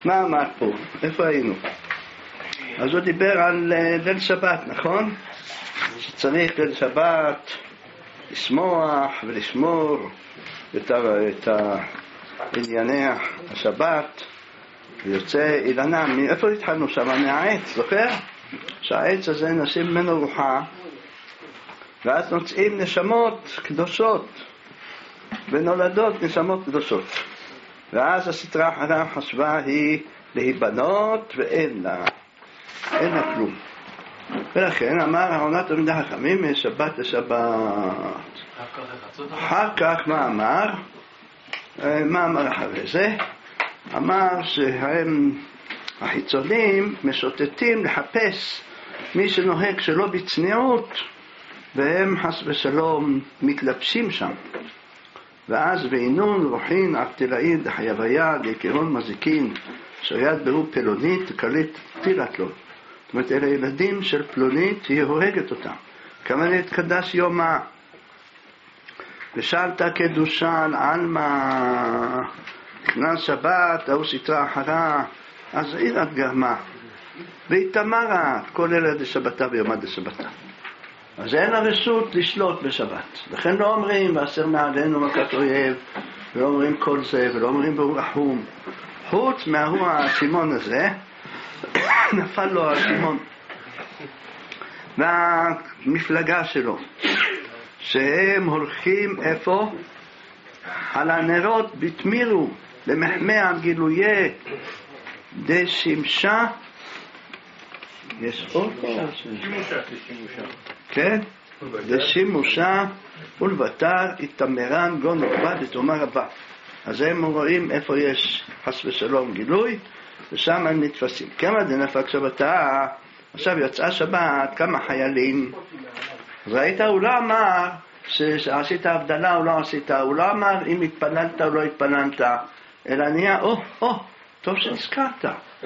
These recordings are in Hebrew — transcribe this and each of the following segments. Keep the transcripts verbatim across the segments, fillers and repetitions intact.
מה אמר פה? איפה היינו? אז הוא דיבר על ליל שבת, נכון? שצריך ליל שבת לשמוח ולשמור את, את ענייני השבת, ויוצא אילנה. מאיפה התחלנו שם? מהעץ, זוכר? שהעץ הזה נשים ממנו רוחה, ואז נוצאים נשמות קדושות, ונולדות נשמות קדושות. ואז הסתרה אחריו חשבה היא להיבנות, ואין לה, אין לה כלום. ולכן אמר העונת תלמידי חכמים משבת לשבת. אחר כך מה אמר? מה אמר אחרי זה? אמר שהם החיצונים משוטטים לחפש מי שנוהג שלא בצניעות, והם חס ושלום מתלבשים שם. ואז ואינון רוחין אבטלאי דחייביה דקרון מזיקין שיד ברור פלונית קליט תילת לו. זאת אומרת, אלה ילדים של פלונית, היא הורגת אותם. כמה להתקדש יומה ושאלת קדושה על עלמא נכנס שבת, ההוא סתרה אחרה, אז עירת גרמה והתאמרת כל אלה דשבתה ויומא דשבתה. אז אין הרשות לשלוט בשבת. לכן לא אומרים ואסר מעלינו מכת אויב, ולא אומרים כל זה, ולא אומרים והוא רחום. חוץ מההוא הסימון הזה נפל לו הסימון והמפלגה שלו, שהם הולכים איפה? על הנרות בתמירו למחמא על גילויי דשמשה. יש עוד שימושה, שימושה. כן? דשימושה ולבטר התאמרן גון רבה דתומר רבה. אז הם רואים איפה יש חס ושלום גילוי, ושם הם נתפסים. כמה דנפק שבתה, עכשיו יצאה שבת, כמה חיילים. ראית, הוא לא אמר שעשית הבדלה או לא עשית, הוא לא אמר אם התפננת או לא התפננת, אלא נהיה, או, או, טוב שנזכרת.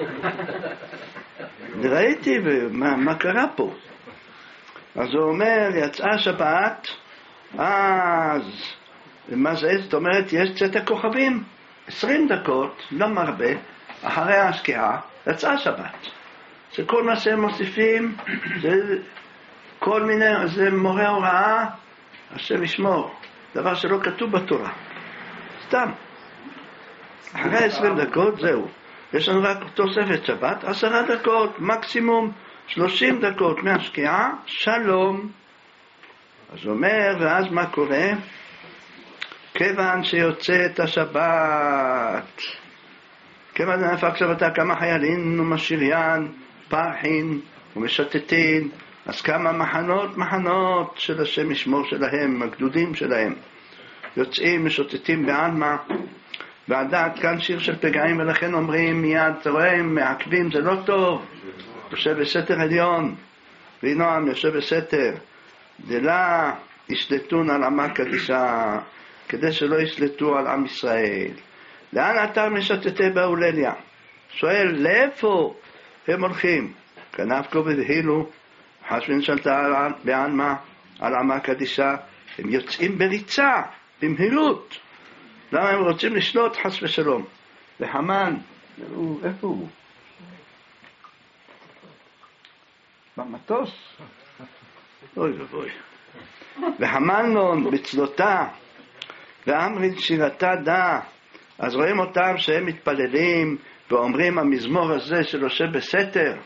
ראיתי מה, מה קרה פה. אז הוא אומר, יצאה שבת, אז מה זה? זאת אומרת, יש צאת הכוכבים, עשרים דקות, לא מרבה, אחרי השקיעה, יצאה שבת. שכל מה שהם מוסיפים, זה כל מיני, זה מורה הוראה, השם ישמור, דבר שלא כתוב בתורה. סתם. אחרי עשרים דקות, זהו. יש לנו רק תוספת שבת, עשרה דקות, מקסימום שלושים דקות מהשקיעה, שלום. אז הוא אומר, ואז מה קורה? כיוון שיוצאת השבת, כיוון נפק שבתה כמה חיילים ומשריין, פרחין ומשתתין, אז כמה מחנות, מחנות של השם ישמור שלהם, הגדודים שלהם, יוצאים, משוטטים בעלמא, ועדת כאן שיר של פגעים, ולכן אומרים מיד, אתה רואה, מעכבים, זה לא טוב, יושב בסתר עליון, וינועם יושב בסתר, דלה ישלטון על עמה קדישה, כדי שלא ישלטו על עם ישראל. לאן אתה משתתה באולליה? שואל, לאיפה הם הולכים? כנפקו ודהילו, חשבין שלטה בעלמא, על עמה קדישה, הם יוצאים בריצה, במהירות. למה הם רוצים לשלוט חס ושלום? והמן, איפה הוא? במטוס? אוי ובוי. והמנון בצלותה, ואמרין שירתה דה. אז רואים אותם שהם מתפללים ואומרים המזמור הזה של יושב בסתר.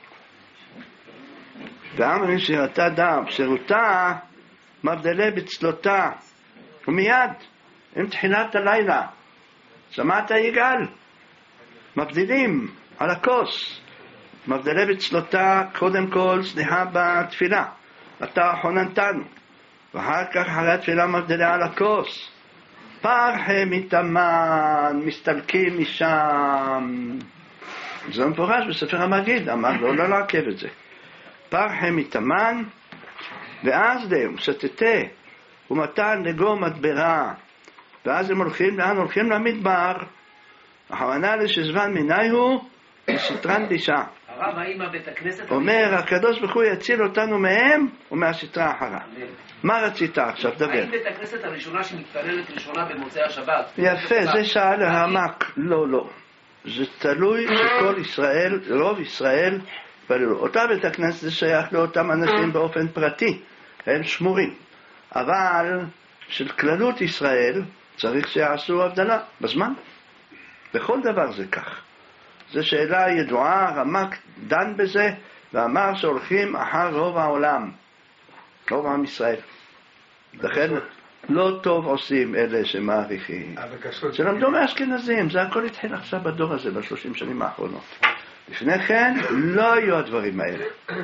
ואמרין שירתה דה, בשירותה מבדלה בצלותה. ומיד, עם תחילת הלילה, שמעת יגאל? מבדילים על הכוס. מבדלה בצלותה, קודם כל סליחה בתפילה, אתה חוננתנו, ואחר כך אחרי התפילה מבדלה על הכוס, פרחה מתאמן, מסתלקים משם. זה מפורש בספר המגיד, אמר לו לא לעכב את זה. פרחה מתאמן, ואז דה, הוא שתתה, ומתן לגור מדברה, ואז הם הולכים, לאן הולכים למדבר, הכוונה לשזמן מיני הוא, לסטרן דישה. הרב, האם הבית הכנסת... אומר, הקדוש ברוך הוא יציל אותנו מהם ומהסטרה אחרה. מה רצית עכשיו? דבר. האם בית הכנסת הראשונה שמתפללת ראשונה במוצאי השבת? יפה, זה שאל הרמק. לא, לא. זה תלוי שכל ישראל, רוב ישראל, אותה בית הכנסת זה שייך לאותם אנשים באופן פרטי, הם שמורים. אבל של כללות ישראל צריך שיעשו הבדלה בזמן. בכל דבר זה כך. זו שאלה ידועה, רמק דן בזה ואמר שהולכים אחר רוב העולם, רוב עם ישראל. לכן לא טוב עושים אלה שמעריכים. שלמדו מאשכנזים, זה הכל התחיל עכשיו בדור הזה, בשלושים שנים האחרונות. לפני כן לא היו הדברים האלה.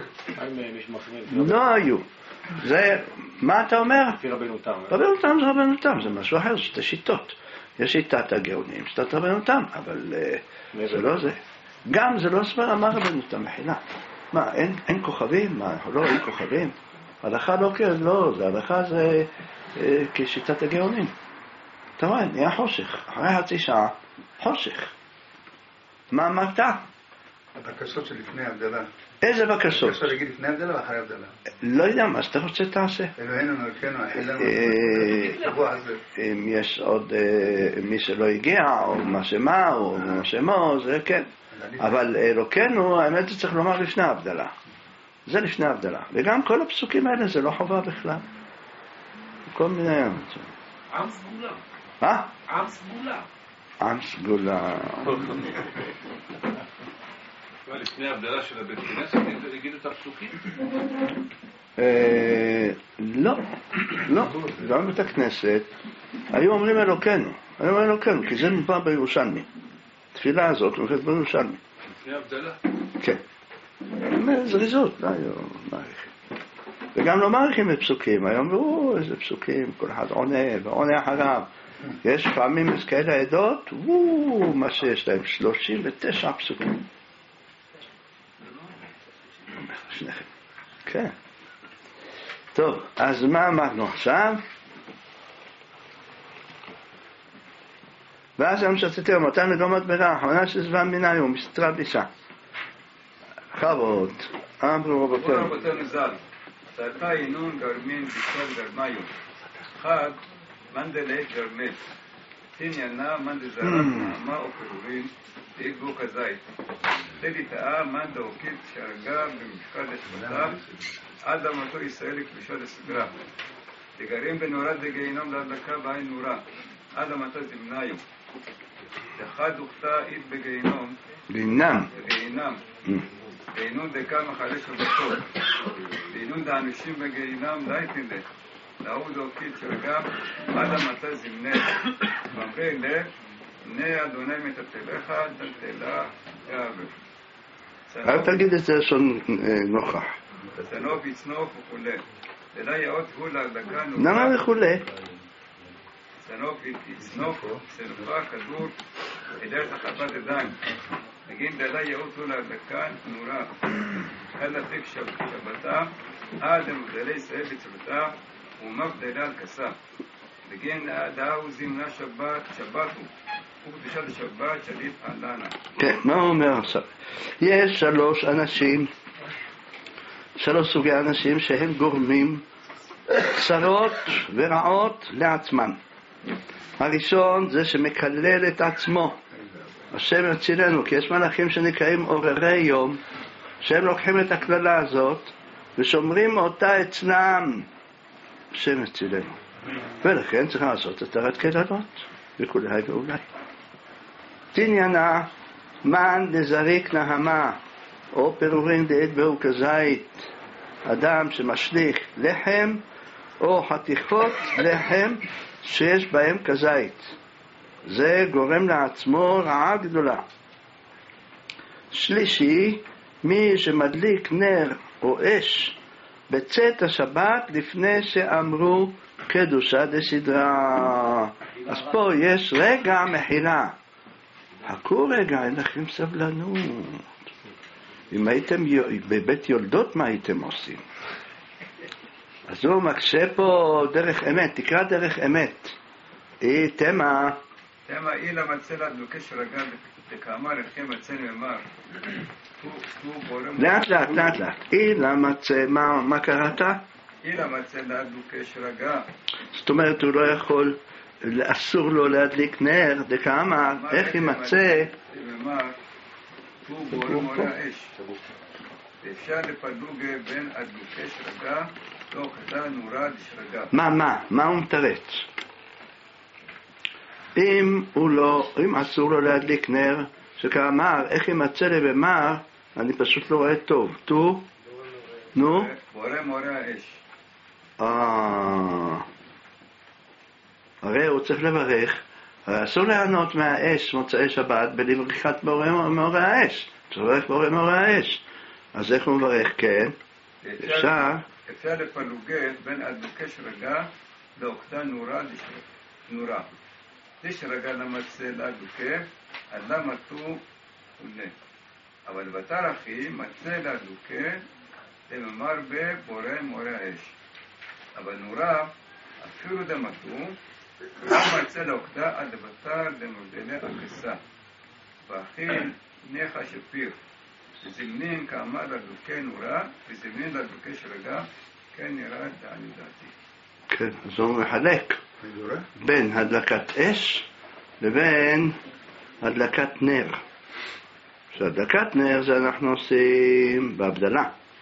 לא היו. זה, מה אתה אומר? רבנו תם. רבנו תם זה רבנו תם, זה משהו אחר, זה שתי שיטות. יש שיטת הגאונים, שיטת רבנו תם, אבל זה לא זה. גם זה לא סבר אמר רבנו תם, מחילה. מה, אין, אין כוכבים? מה, לא, אין כוכבים? הלכה לא, לא, זה הלכה זה אה, כשיטת הגאונים. אתה רואה, נהיה חושך. אחרי חצי שעה, חושך. מה אמרת? הבקשות שלפני הבדלה. איזה בקשות? בקשות להגיד לפני הבדלה ואחרי הבדלה. לא יודע, מה שאתה רוצה תעשה. אלוהינו מלכנו, אחינו, שבוע הזה. אם יש עוד מי שלא הגיע, או מה שמה, או מה שמו, זה כן. אבל אלוקינו, האמת זה צריך לומר לפני הבדלה. זה לפני הבדלה. וגם כל הפסוקים האלה זה לא חובה בכלל. כל מיני... עם סגולה. אה? עם סגולה. עם סגולה. לפני הבדלה של הבית כנסת, יגידו את הפסוקים? לא, לא. גם בית הכנסת, היו אומרים אלוקינו. היו אומרים אלוקינו, כי זה מובא בירושלמי. התפילה הזאת מובאת בירושלמי. לפני הבדלה? כן. זריזות, לא היו מעריכים. וגם לא מעריכים את פסוקים. היום אמרו, איזה פסוקים, כל אחד עונה ועונה אחריו. יש פעמים יש כאלה עדות, וואו, מה שיש להם, שלושים ותשע פסוקים. שניכם. כן. טוב, אז מה אמרנו עכשיו? ואז היום שצאתי למותן לגומות ברע, האחרונה של זמן מיני הוא מסתרה בישה. חבות, אמרו רבותינו. אמרו רבותינו ז"ל, צעתה עינון גרמין בישל גרמיו. חג, מנדלי גרמס. תניאנה מנדל זרק נעמה או פירורים, תעיד בו כזית. תדי תאה מנדה אוקית שהרגה במשקל השבטה, עד אמתו ישראל לקדושה לסגרה. דגרים בנורת דגיהינום להדלקה בעין נורה, עד אמתו זמניו. דחד וכתה עית בגיהינום, גיהינם. בגיהינם. גיהינום דקה מחלק שבתות. גיהינום דאנשים בגיהינם די תלך. לעוד אוקית שהרגה, עד אמתו זמני. ואמרי לב, בני אדוני מטלטלך, טלטלה יעבד. אל תגיד את זה לשון נוכח. צנוף יצנוף וכו'. אלא יאות הוא להדלקה נורה. למה וכו'? צנוף יצנוף, צנופה כדור, הידר תחבת ידיים. נגיד דלה יאות הוא להדלקה נורה. חד לתיק שבתה, עד המבדלי ישראל בצבתה, ומבדלה על כסה. בגין דאו זמנה שבת, שבת הוא. ובקדושת השבת שליט עלנה. כן, מה הוא אומר עכשיו? יש שלוש אנשים, שלוש סוגי אנשים שהם גורמים צרות ורעות לעצמם. הראשון זה שמקלל את עצמו. השם יצילנו, כי יש מלאכים שנקראים עוררי יום, שהם לוקחים את הכללה הזאת ושומרים אותה אצלם. השם יצילנו. ולכן צריכים לעשות את הרת קללות וכולי ואולי. תניאנה מן דזריק נהמה או פירורים דעת באו כזית, אדם שמשליך לחם או חתיכות לחם שיש בהם כזית, זה גורם לעצמו רעה גדולה. שלישי, מי שמדליק נר או אש בצאת השבת לפני שאמרו קדושה דסדרה. אז פה יש רגע מחילה. חכו רגע, אין לכם סבלנות. אם הייתם בבית יולדות, מה הייתם עושים? אז הוא מקשה פה דרך אמת, תקרא דרך אמת. היא תמה. תמה היא למצלה דלוקש רגע דקאמר לכם מצל ממר. לאט לאט לאט לאט. היא למצה, מה, מה קראת? היא למצלה דלוקש רגע. זאת אומרת, הוא לא יכול, אסור לו להדליק נר, דקאמר, איך יימצא שאמר, הוא בורא מורה האש. אפשר לפלוגה בין אדלוקי שרגה, לא חדה נורה לשרגה. מה, מה? מה הוא מתרץ? אם הוא לא, אם אסור לו להדליק נר, שכאמר, איך ימצא לי במר, אני פשוט לא רואה טוב. תו? נו? בורא מורה האש. אה... הרי הוא צריך לברך, אסור לענות מהאש מוצאי שבת בלברכת בורא מורה האש. צריך לברך בורא מורה האש. אז איך הוא מברך? כן. אפשר? אפשר לפלוגה בין אדלוקי שרגה, לא חדה נורה לשרגה. לשרגה למצא לאדלוקי, עלה מתו עולה. אבל בתר אחי מצא לאדלוקי, למאמר בבורא מורה האש. אבל נורה, אפילו דמתו, לא מצא לאוקדה עד בתר דמודלה הכסה. ואחי ניחה שפיר. וזמנין כאמר לאדלוקי נורה, וזמנין לאדלוקי שרגה, כן נראה דעני דעתי. כן, אז הוא מחלק בין הדלקת אש לבין הדלקת נר. שהדלקת נר זה אנחנו עושים בהבדלה.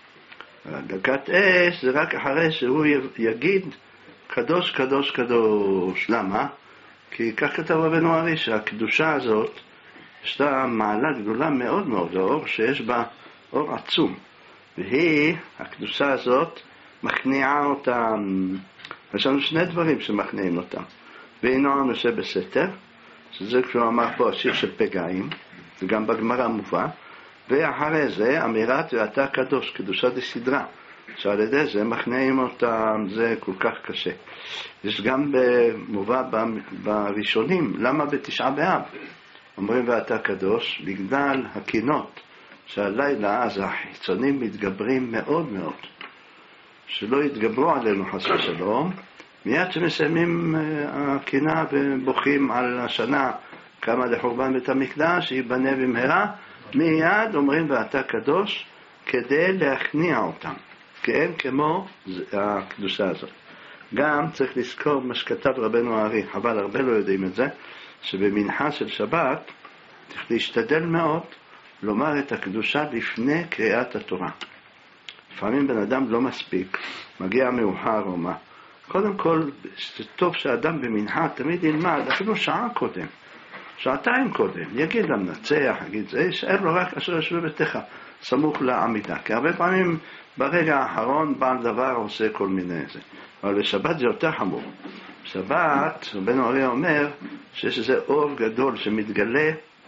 הדלקת אש זה רק אחרי שהוא יגיד קדוש קדוש קדוש. למה? כי כך כתב רבנו ארי שהקדושה הזאת יש לה מעלה גדולה מאוד מאוד, האור שיש בה אור עצום, והיא, הקדושה הזאת, מכניעה אותם. יש לנו שני דברים שמכניעים אותם. ואינו הנושא בסתר, שזה כשהוא אמר פה השיר של פגעים, זה גם בגמרא מובא, ואחרי זה אמירת ואתה קדוש, קדושה דסדרה, שעל ידי זה מכניעים אותם, זה כל כך קשה. יש גם מובא בראשונים, למה בתשעה באב? אומרים ואתה קדוש, בגלל הקינות שהלילה אז החיצונים מתגברים מאוד מאוד, שלא יתגברו עלינו חס ושלום. מיד שמסיימים הקינה ובוכים על השנה כמה לחורבן בית המקדש ייבנה במהרה, מיד אומרים ואתה קדוש כדי להכניע אותם, כן, כמו הקדושה הזאת. גם צריך לזכור מה שכתב רבנו ארי, אבל הרבה לא יודעים את זה, שבמנחה של שבת צריך להשתדל מאוד לומר את הקדושה לפני קריאת התורה. לפעמים בן אדם לא מספיק, מגיע מאוחר או מה. קודם כל, זה טוב שאדם במנחה תמיד ילמד, אפילו שעה קודם, שעתיים קודם, יגיד למנצח, יגיד זה, שאר לו רק אשר ישב בביתך, סמוך לעמידה. כי הרבה פעמים ברגע האחרון בעל דבר עושה כל מיני זה. אבל בשבת זה יותר חמור. בשבת, רבנו ארי אומר שיש איזה אור גדול שמתגלה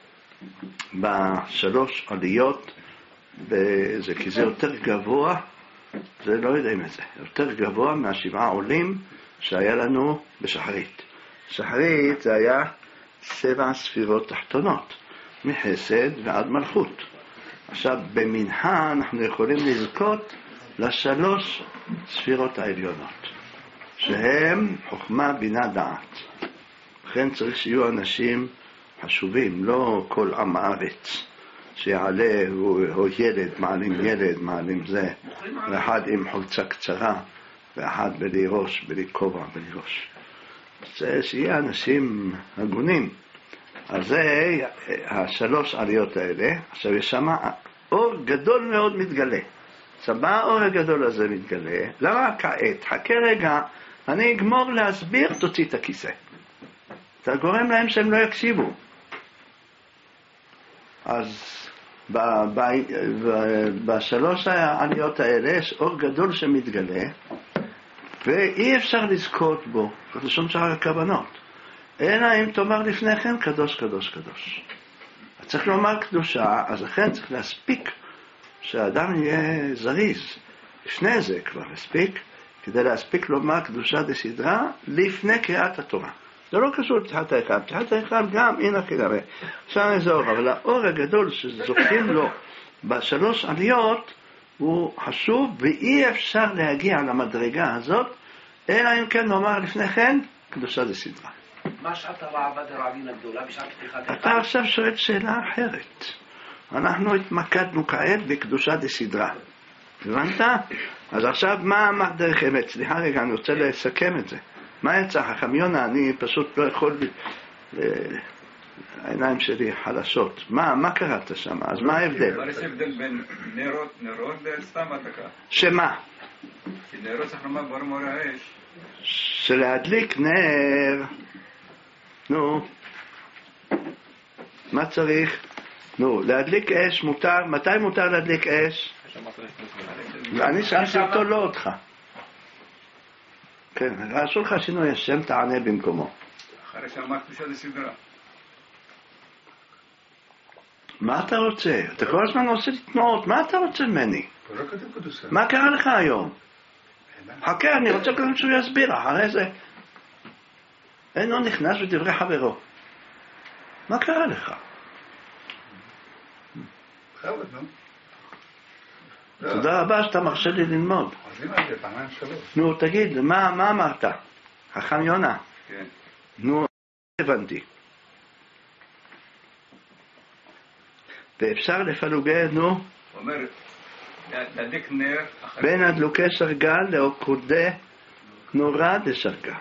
בשלוש עליות, וזה, כי זה יותר גבוה, זה לא יודעים את זה, יותר גבוה מהשבעה עולים שהיה לנו בשחרית. שחרית זה היה שבע ספירות תחתונות, מחסד ועד מלכות. עכשיו במנחה אנחנו יכולים לזכות לשלוש ספירות העליונות, שהם חוכמה בינה דעת. לכן צריך שיהיו אנשים חשובים, לא כל עם הארץ שיעלה או ילד, מעלים ילד, מעלים זה, ואחד עם חולצה קצרה ואחד בלי ראש, בלי כובע, בלי ראש. זה שיהיה אנשים הגונים. אז זה השלוש עליות האלה. עכשיו יש שם אור גדול מאוד מתגלה. סבא האור הגדול הזה מתגלה. למה כעת? חכה רגע, אני אגמור להסביר, תוציא את הכיסא. אתה גורם להם שהם לא יקשיבו. אז ב- ב- ב- בשלוש העליות האלה יש אור גדול שמתגלה, ואי אפשר לזכות בו, זה שום שאר הכוונות. אלא אם תאמר לפני כן קדוש קדוש קדוש. צריך לומר קדושה, אז לכן צריך להספיק שהאדם יהיה זריז. לפני זה כבר הספיק, כדי להספיק לומר קדושה דסדרה לפני קריאת התורה. זה לא קשור לתחת האחד, תחת האחד גם הנה כנראה, שם איזה אור, אבל האור הגדול שזוכים לו בשלוש עליות הוא חשוב, ואי אפשר להגיע למדרגה הזאת, אלא אם כן נאמר לפני כן קדושה דסדרה. מה שעת הרעבה דרעבין הגדולה בשעת פתיחת אחד? אתה עכשיו שואל שאלה אחרת. אנחנו התמקדנו כעת בקדושה דסדרה. הבנת? אז עכשיו מה אמר דרך אמת? סליחה רגע, אני רוצה לסכם את זה. מה יצא? חכם יונה, אני פשוט לא יכול העיניים שלי חלשות. מה, מה קראת שם? אז מה ההבדל? אבל יש הבדל בין נרות, נרות לסתם הדלקה. שמה? כי נרות צריך לומר בור מורה האש. שלהדליק נר, נו, מה צריך? נו, להדליק אש מותר, מתי מותר להדליק אש? אני שאלתי אותו, לא אותך. כן, רשו לך שינוי השם, תענה במקומו. אחרי שאמרת קדושה לסדרה. מה אתה רוצה? אתה כל הזמן עושה לי תנועות, מה אתה רוצה ממני? פה לא כתוב קדושה. מה קרה לך היום? חכה, אני רוצה קודם שהוא יסביר, אחרי זה. אינו נכנס בדברי חברו. מה קרה לך? חבוד, נו. לא. תודה רבה שאתה מרשה לי ללמוד. אז אם על זה פעמיים שלוש. נו, תגיד, מה, מה אמרת? חכם יונה. כן. נו, הבנתי. ואפשר לפלוגי, נו, הוא אומר, להדליק נר אחרי... בין הדלוקי סרגל לעוקודי נורה דסרגה.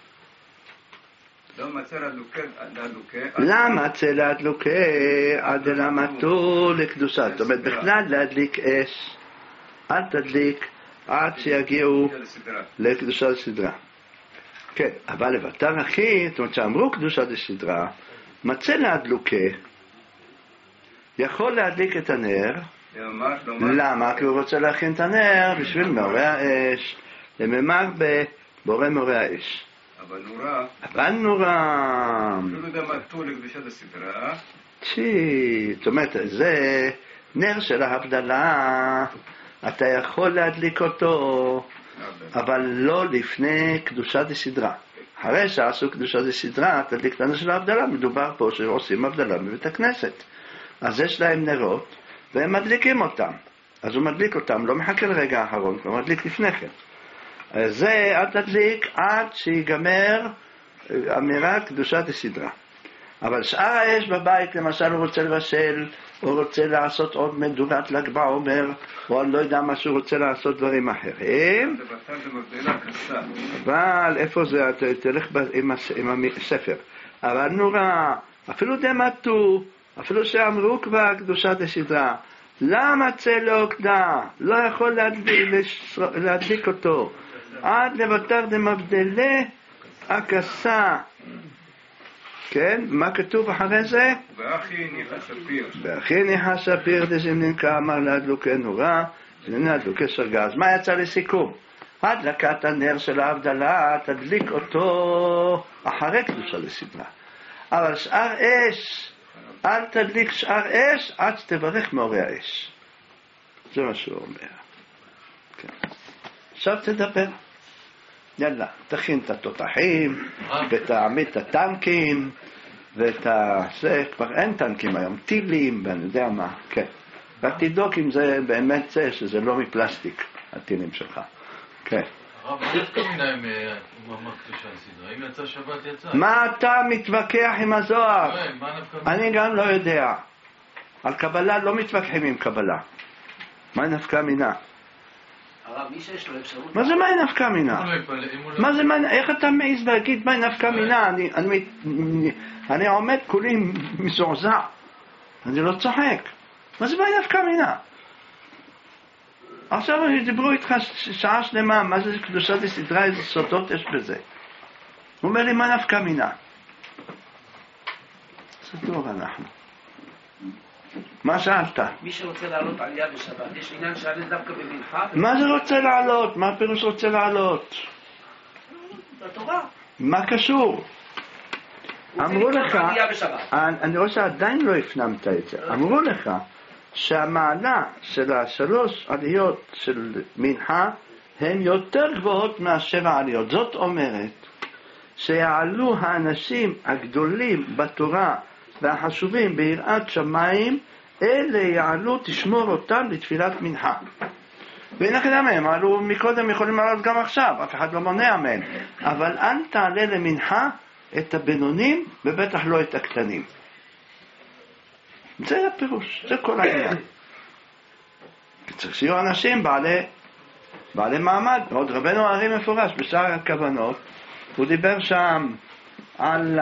לא מצא להדלוקי... להדלוקי... למה צא להדלוקי עד למתו לקדושה? זאת אומרת, בכלל להדליק אש. אל תדליק עד שיגיעו לקדושה לסדרה. כן, אבל לבטר אחי, זאת אומרת שאמרו קדושה לסדרה, מצא להדלוקי, יכול להדליק את הנר. למה? כי הוא רוצה להכין את הנר בשביל מורה האש, לממר בבורא מורה האש. אבל נורא, אבל נורא, אפילו יודע מה טור לקדושת הסדרה. צ'י, זאת אומרת, זה נר של ההבדלה, אתה יכול להדליק אותו, אבל לא לפני קדושת הסדרה. אחרי שעשו קדושת הסדרה, תדליק את הנר של ההבדלה, מדובר פה שעושים הבדלה בבית הכנסת. אז יש להם נרות, והם מדליקים אותם. אז הוא מדליק אותם, לא מחכה לרגע האחרון, הוא מדליק לפני כן. זה אל תדליק עד שיגמר אמירת קדושת הסדרה. אבל שאר האש בבית, למשל הוא רוצה לבשל, הוא רוצה לעשות עוד מדורת ל"ג בעומר, או אני לא יודע מה שהוא רוצה לעשות דברים אחרים. אבל איפה זה? תלך עם הספר. אבל נורא, אפילו דמתו, אפילו שאמרו כבר קדושת הסדרה, למה צא לעוקדה? לא יכול להדליק, להדליק אותו. עד לבטר דמבדלה הכסה. כן? מה כתוב אחרי זה? ואחי ניחא ספיר. ואחי ניחא ספיר דזמנין כאמר להדלוקי נורה, זמנין להדלוקי סרגה. אז מה יצא לסיכום? הדלקת הנר של ההבדלה, תדליק אותו אחרי קדושה לסדרה. אבל שאר אש, אל תדליק שאר אש עד שתברך מאורי האש. זה מה שהוא אומר. כן. עכשיו תדבר. יאללה, תכין את התותחים, ותעמיד את הטנקים, ואת ה... זה, כבר אין טנקים היום, טילים, ואני יודע מה, כן. רק תדוק אם זה באמת זה, שזה לא מפלסטיק, הטילים שלך. כן. הרב, מה נפקא מינה עם אמר קדושה לסדרה? אם יצא שבת יצא. מה אתה מתווכח עם הזוהר? מה נפקא מינה? אני גם לא יודע. על קבלה לא מתווכחים עם קבלה. מה נפקא מינה? הרב, מי שיש לו אפשרות... מה זה מה נפקא מינה? מה זה מה... איך אתה מעז להגיד מה נפקא מינה? אני, אני, אני עומד כולי מזועזע. אני לא צוחק. מה זה מה נפקא מינה? עכשיו דיברו איתך שעה שלמה, מה זה קדושת הסדרה, איזה סודות יש בזה. הוא אומר לי, מה נפקא מינה? זה טוב אנחנו. מה שאלת? מי שרוצה לעלות עלייה בשבת, יש עניין שעלה דווקא במנחה? מה זה רוצה לעלות? מה הפירוש רוצה לעלות? בתורה. מה קשור? אמרו לך, אני רואה שעדיין לא הפנמת את זה, אמרו לך שהמעלה של השלוש עליות של מנחה הן יותר גבוהות מהשבע עליות. זאת אומרת שיעלו האנשים הגדולים בתורה והחשובים ביראת שמיים, אלה יעלו, תשמור אותם לתפילת מנחה. והנה כדאמה, הם עלו מקודם, יכולים לעלות גם עכשיו, אף אחד לא מונע מהם. אבל אל תעלה למנחה את הבינונים ובטח לא את הקטנים. זה הפירוש, זה כל העניין. צריך שיהיו אנשים בעלי, בעלי מעמד. עוד רבנו הרי מפורש בשאר הכוונות, הוא דיבר שם על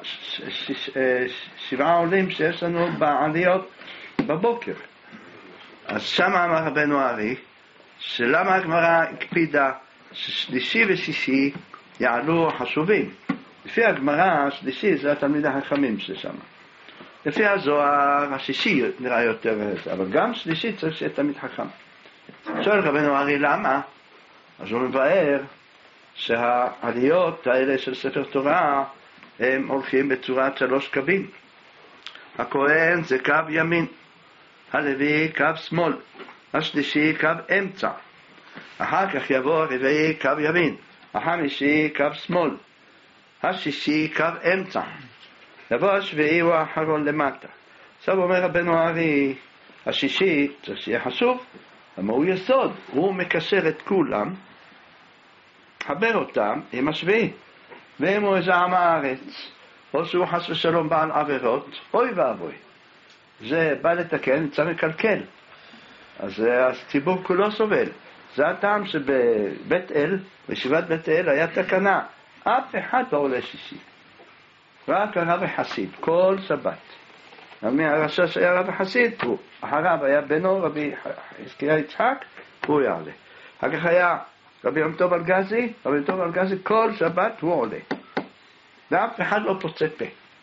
שבעה עולים שיש לנו בעליות בבוקר. אז שם אמר רבנו ארי, שלמה הגמרא הקפידה ששלישי ושישי יעלו חשובים. לפי הגמרא, שלישי זה התלמיד החכמים ששם. לפי הזוהר, השישי נראה יותר, אבל גם שלישי צריך שיהיה תלמיד חכם. שואל רבנו ארי למה? אז הוא מבאר שהעליות האלה של ספר תורה הם הולכים בצורת שלוש קווים. הכהן זה קו ימין, הלוי קו שמאל, השלישי קו אמצע, אחר כך יבוא הרביעי קו ימין, החמישי קו שמאל, השישי קו אמצע, יבוא השביעי הוא האחרון למטה. עכשיו אומר רבנו ארי, השישי צריך שיהיה חשוב, אבל הוא יסוד, הוא מקשר את כולם, חבר אותם עם השביעי. ואם הוא איזה עם הארץ, או שהוא חס ושלום בעל עבירות, אוי ואבוי, זה בא לתקן, צריך לקלקל. אז הציבור כולו סובל. זה הטעם שבבית אל, בישיבת בית אל, היה תקנה. אף אחד לא עולה שישי. רק הרב החסיד, כל שבת. הרשע שהיה רב החסיד, הוא. אחריו היה בנו רבי חזקיה יצחק, הוא יעלה. אחר כך היה רבי יום טוב אלגזי, רבי יום טוב אלגזי, כל שבת הוא עולה. ואף אחד לא פוצה פה.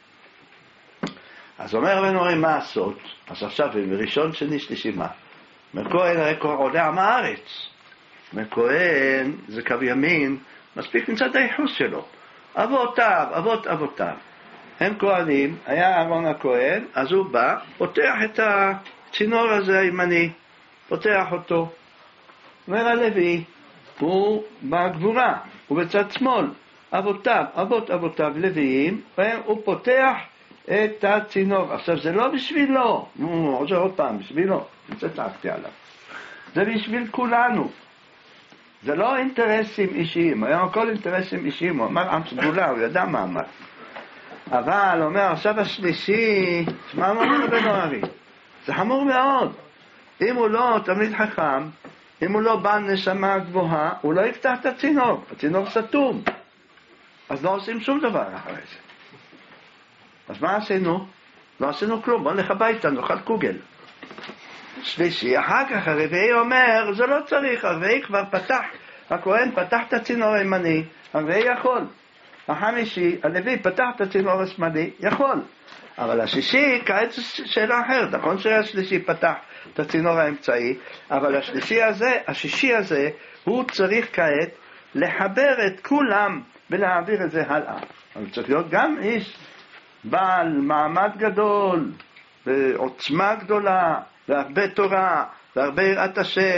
אז אומר רבנו הרי מה הסוד? אז עכשיו בראשון שני שלישי מה? מכהן הרי עולה עם הארץ. מכהן זה קו ימין, מספיק מצד הייחוס שלו. אבותיו, אבות אבותיו. הם כהנים, היה אהרון הכהן, אז הוא בא, פותח את הצינור הזה הימני, פותח אותו. אומר הלוי, הוא בגבורה, הוא בצד שמאל. אבותיו, אבות אבותיו לוויים, הוא פותח את הצינור. עכשיו זה לא בשבילו, נו, עוזר עוד פעם, בשבילו, זה צעקתי עליו. זה בשביל כולנו. זה לא אינטרסים אישיים, היום הכל אינטרסים אישיים, הוא אמר עם סגולה, הוא ידע מה אמר. אבל הוא אומר, עכשיו השלישי, מה אמר רבנו ארי? זה חמור מאוד. אם הוא לא תלמיד חכם, אם הוא לא בעל נשמה גבוהה, הוא לא יפתח את הצינור, הצינור סתום. אז לא עושים שום דבר אחרי זה. אז מה עשינו? לא עשינו כלום, בוא נלך הביתה, נאכל קוגל. שלישי, אחר כך הרביעי אומר, זה לא צריך, הרביעי כבר פתח, הכהן פתח את הצינור הימני, הרביעי יכול. החמישי, הלוי פתח את הצינור השמאלי, יכול. אבל השישי, כעת שאלה אחרת, נכון שהשלישי פתח את הצינור האמצעי, אבל השלישי הזה, השישי הזה, הוא צריך כעת לחבר את כולם ולהעביר את זה הלאה. אבל צריך להיות גם איש בעל מעמד גדול, ועוצמה גדולה, והרבה תורה, והרבה יראת השם.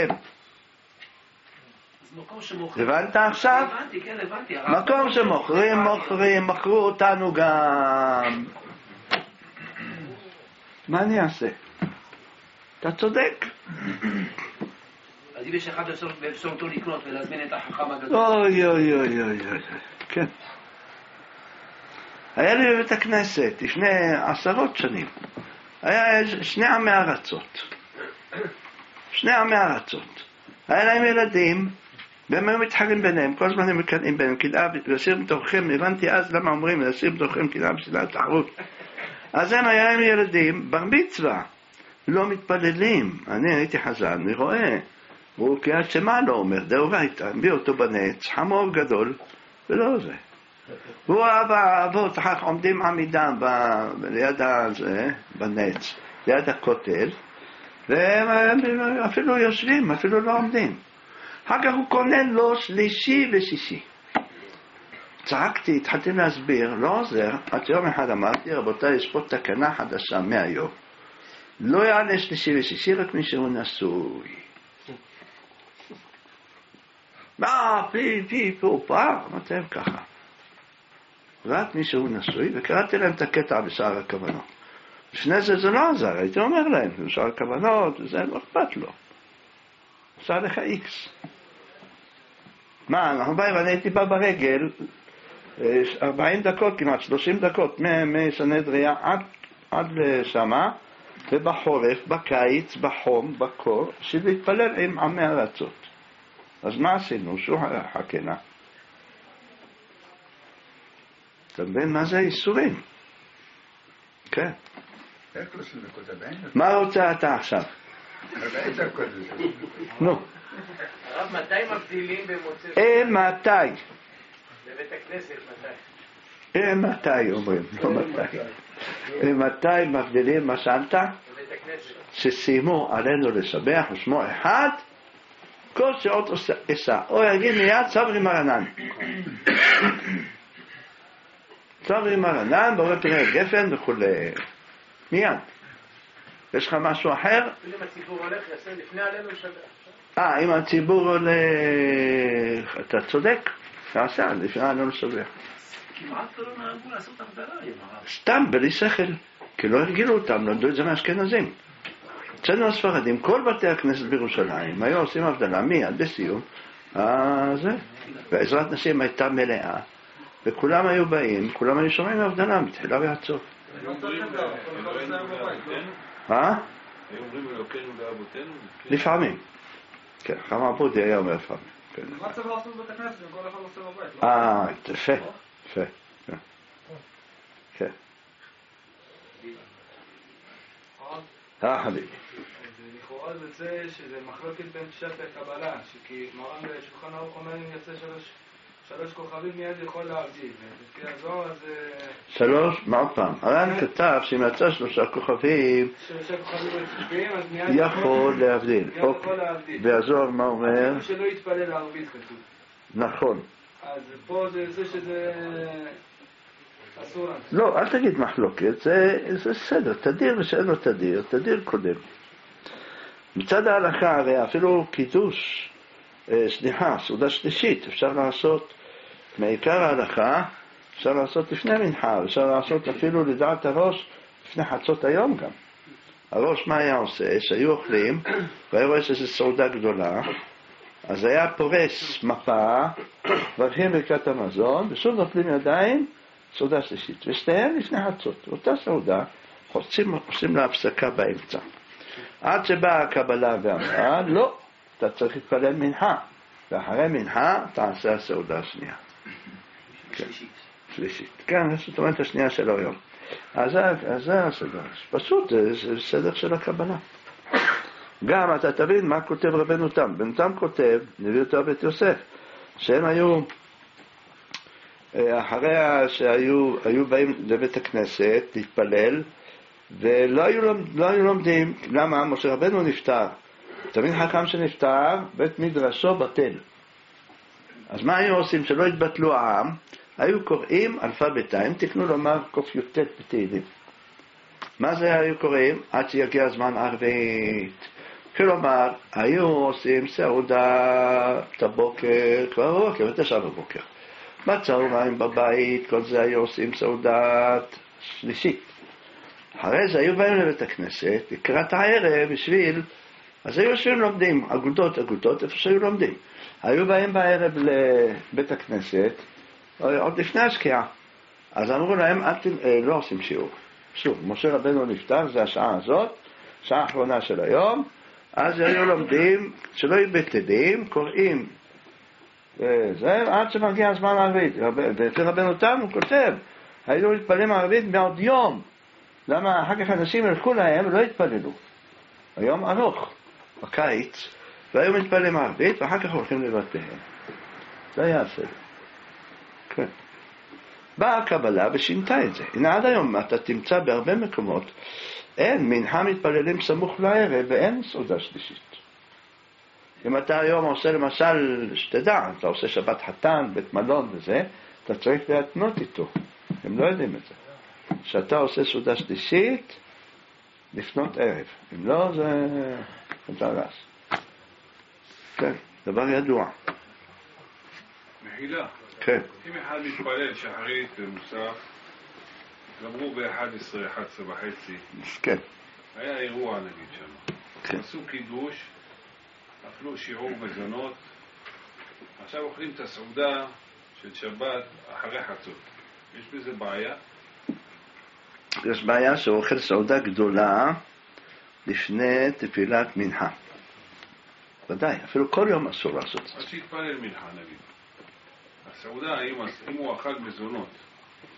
הבנת עכשיו? הבנתי, כן, הבנתי. מקום שמוכרים, מוכרים, מכרו אותנו גם. מה אני אעשה? אתה צודק. אז אם יש אחד באפשרותו לקנות ולהזמין את החכם הגדול. אוי אוי אוי אוי אוי. כן. היה לי בבית הכנסת לפני עשרות שנים. היה שני עמי ארצות. שני עמי ארצות. היה להם ילדים, והם היו מתחרים ביניהם, כל הזמן הם מקנאים ביניהם, כדאי להסיר בתוככם, הבנתי אז למה אומרים, להסיר בתוככם כדאי בסדר תחרות. אז הם היה להם ילדים, בר מצווה, לא מתפללים. אני הייתי חזן, אני רואה, הוא קריאת שמע לא אומר, דאורייתא, הביא אותו בנץ, חמור גדול, ולא זה. הוא אבא, אבות, אחר כך עומדים עמידם ליד הזה, בנץ, ליד הכותל, והם אפילו יושבים, אפילו לא עומדים. אחר כך הוא קונה לו שלישי ושישי. צעקתי, התחלתי להסביר, לא עוזר, עד יום אחד אמרתי, רבותיי, יש פה תקנה חדשה מהיום. לא יעלה שלישי ושישי, רק מי שהוא נשוי. מה, פי, פי, פה, פעם, מצב ככה. רק מי שהוא נשוי, וקראתי להם את הקטע בשער הכוונות. לפני זה זה לא עזר, הייתי אומר להם, בשער הכוונות, וזה לא אכפת לו. עושה לך איקס. מה, אנחנו באים, ואני הייתי בא ברגל, ארבעים דקות כמעט, שלושים דקות, מסנהדריה עד, עד לשמה, ובחורף, בקיץ, בחום, בקור, שלהתפלל עם עמי ארצות. אז מה עשינו? שהוא חכנה. אתה מבין מה זה האיסורים? כן. איך עושים נקודה? אין. מה רוצה אתה עכשיו? ראית הכל זה. נו. הרב, מתי מבדילים במוצא? אה, מתי? בבית הכנסת, מתי? אה, מתי אומרים, לא מתי. אה, מתי מבדילים, מה שאלת? בבית הכנסת. שסיימו עלינו לשבח ושמו אחד, כל שעות עשה. או יגיד מיד צברי מרנן. צברי מרנן, בורא פני גפן וכו'. מיד. יש לך משהו אחר? אם הציבור הולך, יעשה לפני עלינו לשבח. אה, אם הציבור הולך, אתה צודק, תעשה, לפני עלינו לשבח. כמעט לא נהגו לעשות הבדלה עם הרב. סתם, בלי שכל. כי לא הרגילו אותם, למדו את זה מהאשכנזים. אצלנו הספרדים, כל בתי הכנסת בירושלים, היו עושים הבדלה מיד בסיום, אז זה. ועזרת נשים הייתה מלאה, וכולם היו באים, כולם היו שומעים הבדלה, מתחילה ועד סוף. היו אומרים לאבותינו? אה? היו אומרים אלוקינו לאבותינו? לפעמים. כן, חמה בודי היה אומר לפעמים. מה צריך לעשות בבית הכנסת אם כל אחד עושה בבית? אה, יפה, יפה. כן. אה, חביבי. לכאורה זה זה שזה מחלוקת בין פשט לקבלה, שכי מרן בשולחן ערוך אומר אם יצא שלוש שלוש כוכבים מיד יכול להבדיל, לפי הזוהר אז... שלוש, מה עוד פעם? הר"ן כתב שאם יצא שלושה כוכבים שלושה כוכבים רצופים אז מיד יכול להבדיל. יכול להבדיל. והזוהר מה אומר? שלא יתפלל לערבית כתוב. נכון. אז פה זה זה שזה אסור. לא, אל תגיד מחלוקת, זה, זה סדר, תדיר ושאין לו תדיר, תדיר קודם. מצד ההלכה, הרי אפילו קידוש, אה, סליחה, סעודה שלישית, אפשר לעשות, מעיקר ההלכה, אפשר לעשות לפני מנחה, אפשר לעשות אפילו לדעת הראש, לפני חצות היום גם. הראש מה היה עושה? שהיו אוכלים, והיה רואה שזו סעודה גדולה, אז היה פורס מפה, מברכים ברכת המזון, ושוב נוטלים ידיים, סעודה שלישית, ושתיהם לפני חצות. אותה סעודה, עושים, עושים לה הפסקה באמצע. עד שבאה הקבלה ואמרה, לא, אתה צריך להתפלל מנחה, ואחרי מנחה תעשה הסעודה השנייה. שלישית. שלישית. כן, זאת אומרת השנייה של היום. אז זה הסדר. פשוט זה, זה סדר של הקבלה. גם אתה תבין מה כותב רבנו תם. רבנו תם כותב, נביא אותו בית יוסף, שהם היו, אחרי שהיו היו באים לבית הכנסת להתפלל, ולא היו, לא היו לומדים. למה? משה רבנו נפטר. תמיד חכם שנפטר, בית מדרשו בטל. אז מה היו עושים? שלא התבטלו העם, היו קוראים אלפביתיים, תקנו לומר קוף י"ט בתהילים. מה זה היו קוראים? עד שיגיע הזמן ערבית. כלומר, היו עושים סעודה את הבוקר, כבר בבוקר, בתשע בבוקר. בצהריים בבית, כל זה היו עושים סעודת שלישית. אחרי זה היו באים לבית הכנסת, לקראת הערב, בשביל, אז היו יושבים לומדים, אגודות, אגודות, איפה שהיו לומדים. היו באים בערב לבית הכנסת, עוד לפני השקיעה. אז אמרו להם, אתם לא עושים שיעור. שוב, משה רבנו נפטר, זה השעה הזאת, שעה האחרונה של היום, אז היו לומדים, שלא יבטלים, קוראים, וזה, עד שמגיע הזמן הערבית. ולפי רבנו תם הוא כותב, היו מתפללים ערבית מעוד יום. למה אחר כך אנשים הלכו להם ולא התפללו. היום ארוך, בקיץ, והיו מתפללים ערבית, ואחר כך הולכים לבתיהם. זה היה הסדר. כן. באה הקבלה ושינתה את זה. הנה עד היום אתה תמצא בהרבה מקומות, אין, מנחה מתפללים סמוך לערב, ואין סעודה שלישית. אם אתה היום עושה למשל, שתדע, אתה עושה שבת חתן, בית מלון וזה, אתה צריך להתנות איתו. הם לא יודעים את זה. שאתה עושה סעודה שלישית, לפנות ערב. אם לא, זה דרס. כן, דבר ידוע. מחילה. כן. אם אחד מתפלל שחרית ומוסף, גמרו ב-אחת עשרה, אחת עשרה וחצי. כן. היה אירוע נגיד שם. כן. עשו קידוש, אכלו שיעור מזונות, עכשיו אוכלים את הסעודה של שבת אחרי חצות. יש בזה בעיה? יש בעיה שאוכל סעודה גדולה לפני תפילת מנחה. ודאי, אפילו כל יום אסור לעשות את אז זה. שיתפלל מנחה נגיד. הסעודה, אם, אם הוא אכל מזונות,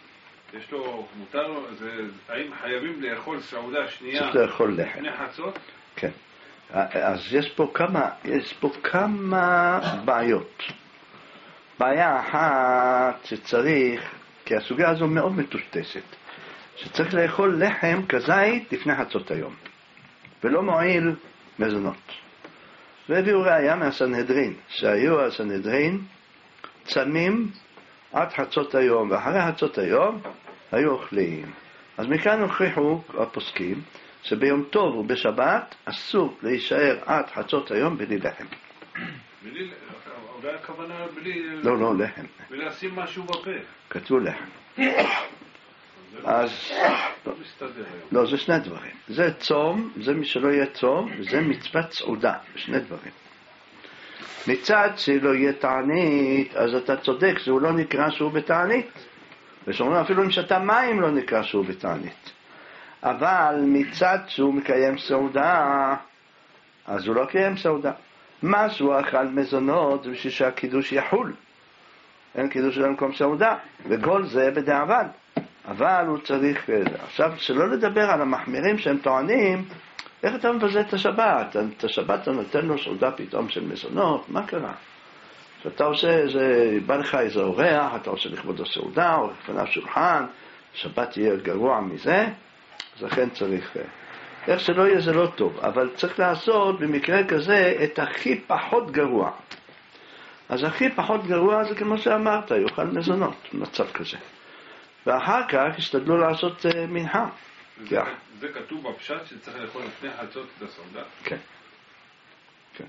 יש לו, מותר לו, זה, האם חייבים לאכול סעודה שנייה צריך לאכול לחם. לפני חצות? כן. אז יש פה כמה, יש פה כמה בעיות. בעיה אחת שצריך, כי הסוגיה הזו מאוד מטושטשת, שצריך לאכול לחם כזית לפני חצות היום, ולא מועיל מזונות. והביאו ראיה מהסנהדרין, שהיו הסנהדרין צמים עד חצות היום, ואחרי חצות היום היו אוכלים. אז מכאן הוכיחו הפוסקים שביום טוב ובשבת אסור להישאר עד חצות היום בלי לחם. בלי, אולי הכוונה בלי... לא, לא, לחם. בלי לשים משהו בפה. כתבו לחם. אז... לא מסתדר היום. לא, זה שני דברים. זה צום, זה מי שלא יהיה צום, זה מצוות סעודה, שני דברים. מצד שלא יהיה תענית, אז אתה צודק, שהוא לא נקרא שהוא בתענית. ושאומרים אפילו אם שתה מים לא נקרא שהוא בתענית. אבל מצד שהוא מקיים סעודה, אז הוא לא קיים סעודה. מה שהוא אכל מזונות, זה בשביל שהקידוש יחול. אין קידוש למקום סעודה, וכל זה בדיעבד. אבל הוא צריך... עכשיו, שלא לדבר על המחמירים שהם טוענים, איך אתה מבזה את השבת? את השבת אתה נותן לו סעודה פתאום של מזונות, מה קרה? שאתה עושה, זה, בא לך איזה אורח, אתה עושה לכבוד הסעודה, או לפניו שולחן, שבת יהיה גרוע מזה, אז לכן צריך... איך שלא יהיה זה לא טוב, אבל צריך לעשות במקרה כזה את הכי פחות גרוע. אז הכי פחות גרוע זה כמו שאמרת, יאכל מזונות, מצב כזה. ואחר כך השתדלו לעשות uh, מנחה. זה, זה כתוב בפשט שצריך לאכול לפני חצות את הסעודה? כן. כן.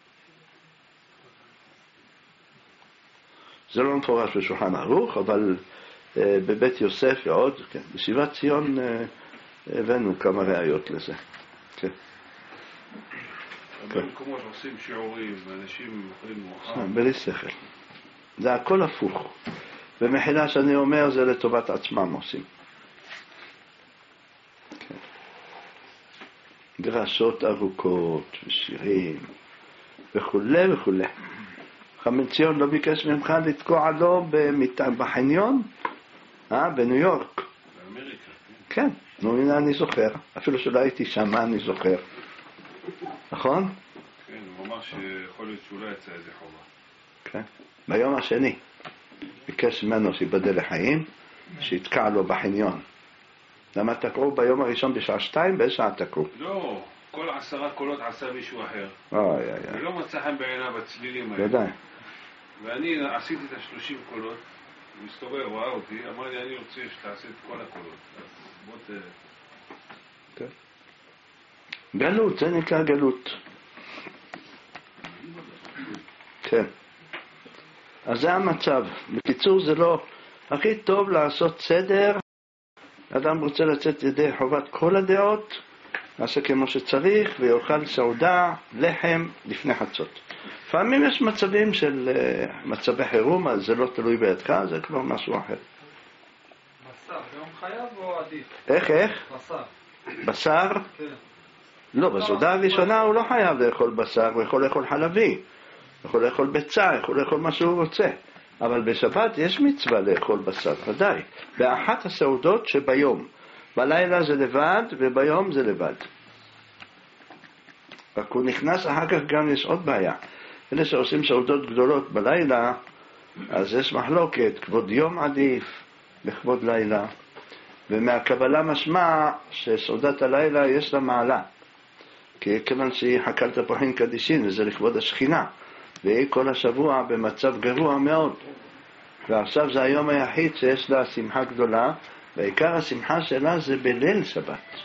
זה לא מפורש בשולחן ערוך, אבל uh, בבית יוסף ועוד, כן. בשיבת ציון uh, הבאנו כמה ראיות לזה. כן. הרבה מקומות עושים שיעורים, ואנשים יכולים מאוחר. בלי שכל. זה הכל הפוך. במחילה שאני אומר, זה לטובת עצמם עושים. כן. דרשות ארוכות ושירים וכו' וכו'. חכם ציון לא ביקש ממך לתקוע לו בחניון, אה, בניו יורק. באמריקה. כן, נו, הנה אני זוכר. אפילו שלא הייתי שם, אני זוכר. נכון? כן, הוא אמר שיכול להיות שאולי יצא איזה חובה. כן. ביום השני. ביקש ממנו שיבדל לחיים, שיתקע לו בחניון. למה תקעו ביום הראשון בשעה שתיים? באיזה שעה תקעו? לא, כל עשרה קולות עשה מישהו אחר. אוי, אוי, אוי. ולא מצא חן בעיניו הצלילים האלה. ודאי. ואני עשיתי את השלושים קולות, הוא מסתובב, ראה אותי, אמר לי, אני רוצה שתעשה את כל הקולות. אז בוא ת... כן. גלות, זה נקרא גלות. כן. אז זה המצב. בקיצור, זה לא... הכי טוב לעשות סדר. אדם רוצה לצאת ידי חובת כל הדעות, נעשה כמו שצריך, ויאכל סעודה, לחם, לפני חצות. לפעמים יש מצבים של uh, מצבי חירום, אז זה לא תלוי בידך, זה כבר משהו אחר. בשר, גם חייב או עדיף? איך, איך? בשר. בשר? כן. לא, בסעודה הראשונה הוא לא חייב לאכול בשר, הוא יכול לאכול חלבי. יכול לאכול ביצה, יכול לאכול מה שהוא רוצה. אבל בשבת יש מצווה לאכול בשר, ודאי. באחת הסעודות שביום. בלילה זה לבד, וביום זה לבד. רק הוא נכנס אחר כך גם יש עוד בעיה. אלה שעושים סעודות גדולות בלילה, אז יש מחלוקת, כבוד יום עדיף, לכבוד לילה. ומהקבלה משמע שסעודת הלילה יש לה מעלה. כי כיוון שהיא חקל תפוחין קדישין, וזה לכבוד השכינה. והיא כל השבוע במצב גרוע מאוד. ועכשיו זה היום היחיד שיש לה שמחה גדולה, ועיקר השמחה שלה זה בליל שבת.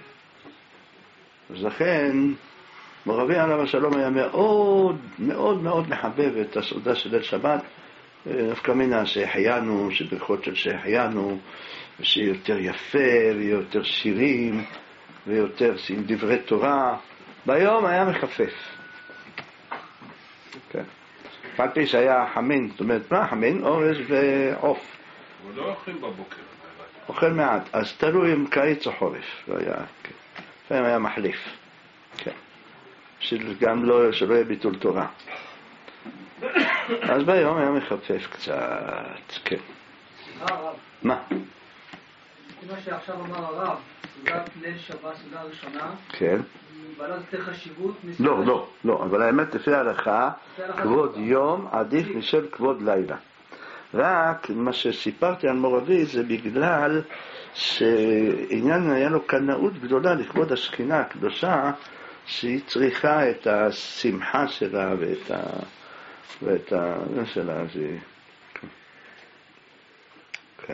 אז לכן, מורבי עליו השלום היה מאוד מאוד מאוד מחבב את הסעודה של ליל שבת, דווקא מן שהחיינו, שברכות של שהחיינו, ושיהיה יותר יפה, ויותר שירים, ויותר עם דברי תורה. ביום היה מחפף. כן. פעם פי שהיה חמין, זאת אומרת, מה חמין? אורז ועוף. אבל לא אוכלים בבוקר. אוכל מעט, אז תלוי אם קיץ או חורף. לא היה, כן. לפעמים היה מחליף. כן. גם לא, שלא יהיה ביטול תורה. אז ביום היה מחפף קצת, כן. מה? מה שעכשיו אמר הרב, סעודת ליל שבת, סעודה ראשונה, כן. בעלת יותר חשיבות. לא, לא, לא, אבל האמת לפי ההלכה, כבוד יום עדיף משל כבוד לילה. רק מה שסיפרתי על מור אבי זה בגלל שעניין היה לו קנאות גדולה לכבוד השכינה הקדושה, שהיא צריכה את השמחה שלה ואת ה... ואת ה... שלה, זה... כן.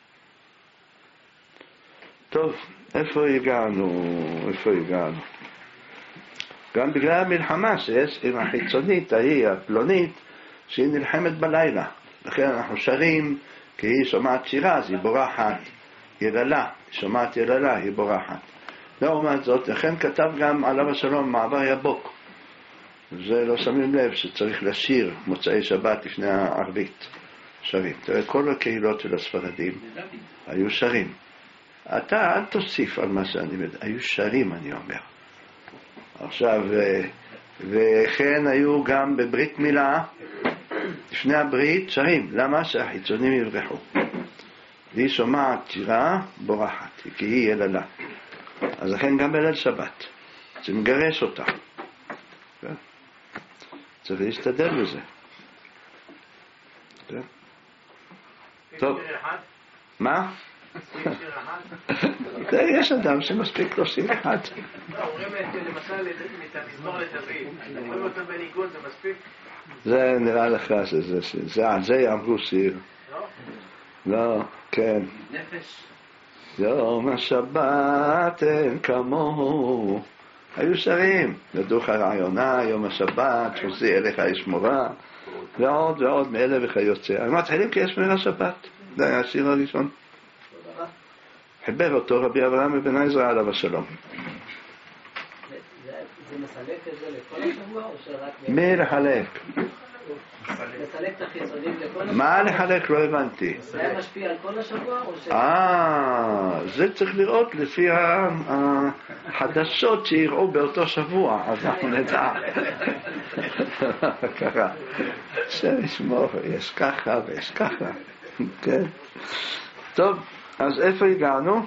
טוב, איפה הגענו? איפה הגענו? גם בגלל המלחמה שיש עם החיצונית, ההיא, הפלונית, שהיא נלחמת בלילה. לכן אנחנו שרים, כי היא שומעת שירה, אז היא בורחת, יללה, שומעת יללה, היא בורחת. לעומת זאת, לכן כתב גם עליו השלום מעבר יבוק. זה לא שמים לב שצריך לשיר מוצאי שבת לפני הערבית. שרים. תראה, כל הקהילות של הספרדים היו שרים. אתה אל תוסיף על מה שאני מדבר. היו שרים, אני אומר. עכשיו, וכן היו גם בברית מילה, לפני הברית, שרים. למה? שהחיצונים יברחו. והיא שומעת שירה, בורחת, כי היא יללה. אז לכן גם בליל שבת. זה מגרש אותה. צריך להשתדל בזה. טוב. מה? יש אדם שמספיק לו שיר אחד. אומרים למשל את המזמור לדוד, אומרים אותם בניגון, זה מספיק? זה נראה לך שזה, על זה יאמרו שיר. לא, כן. נפש. יום השבת אין כמוהו. היו שרים, לדוך הרעיונה, יום השבת, חוזי אליך ישמורה, ועוד ועוד מאלה וכיוצא. הם מתחילים כי יש מראה שבת. זה היה השיר הראשון. חיבר אותו רבי אברהם אבן עזרא עליו השלום. זה מסלק את זה לכל השבוע או שרק... מי לחלק? מסלק את החיצונים לכל השבוע? מה לחלק? לא הבנתי. זה היה משפיע על כל השבוע או ש... אה, זה צריך לראות לפי החדשות שיראו באותו שבוע, אז אנחנו נדע. ככה. שישמור, יש ככה ויש ככה. כן. טוב, אז איפה הגענו?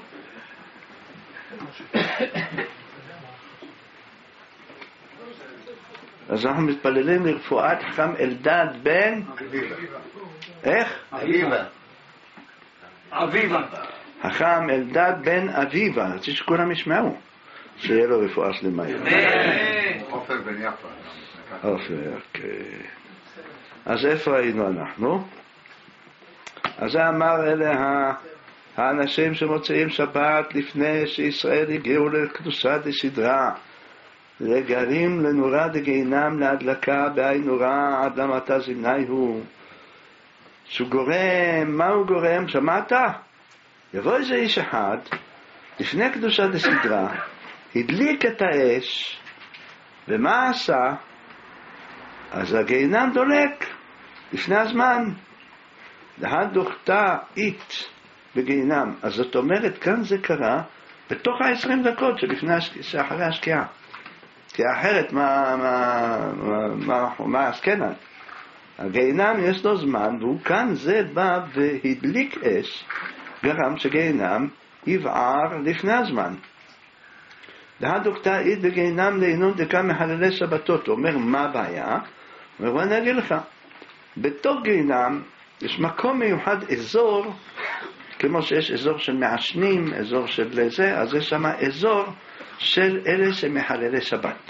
אז אנחנו מתפללים לרפואת חכם אלדד בן... איך? אביבה. אביבה. חכם אלדד בן אביבה. רציתי שכולם ישמעו. שיהיה לו רפואה שלמה. עופר בן יפה. עופר, כן. אז איפה היינו אנחנו? אז זה אמר אלה האנשים שמוצאים שבת לפני שישראל הגיעו לקדושה דסדרה. לגרים לנורה דגיהינם להדלקה בעין נורה עד למטה זמני הוא. שהוא גורם, מה הוא גורם? שמעת? יבוא איזה איש אחד לפני קדושה דסדרה, הדליק את האש, ומה עשה? אז הגיהינם דולק לפני הזמן. להדוכתה אית בגיהינם. אז זאת אומרת, כאן זה קרה בתוך ה-עשרים דקות שלפני, שאחרי השקיעה. כי אחרת מה, מה, מה, מה, מה הסקנה? הגיהינם יש לו זמן, והוא כאן זה בא והדליק אש, גרם שגיהינם יבער לפני הזמן. להדוכתה אית בגיהינם לעינון דקה מחללי שבתות. הוא אומר, מה הבעיה? הוא אומר, בוא אני אגיד לך. בתוך גיהינם יש מקום מיוחד, אזור, כמו שיש אזור של מעשנים, אזור של זה, אז יש שם אזור של אלה שמחללי שבת.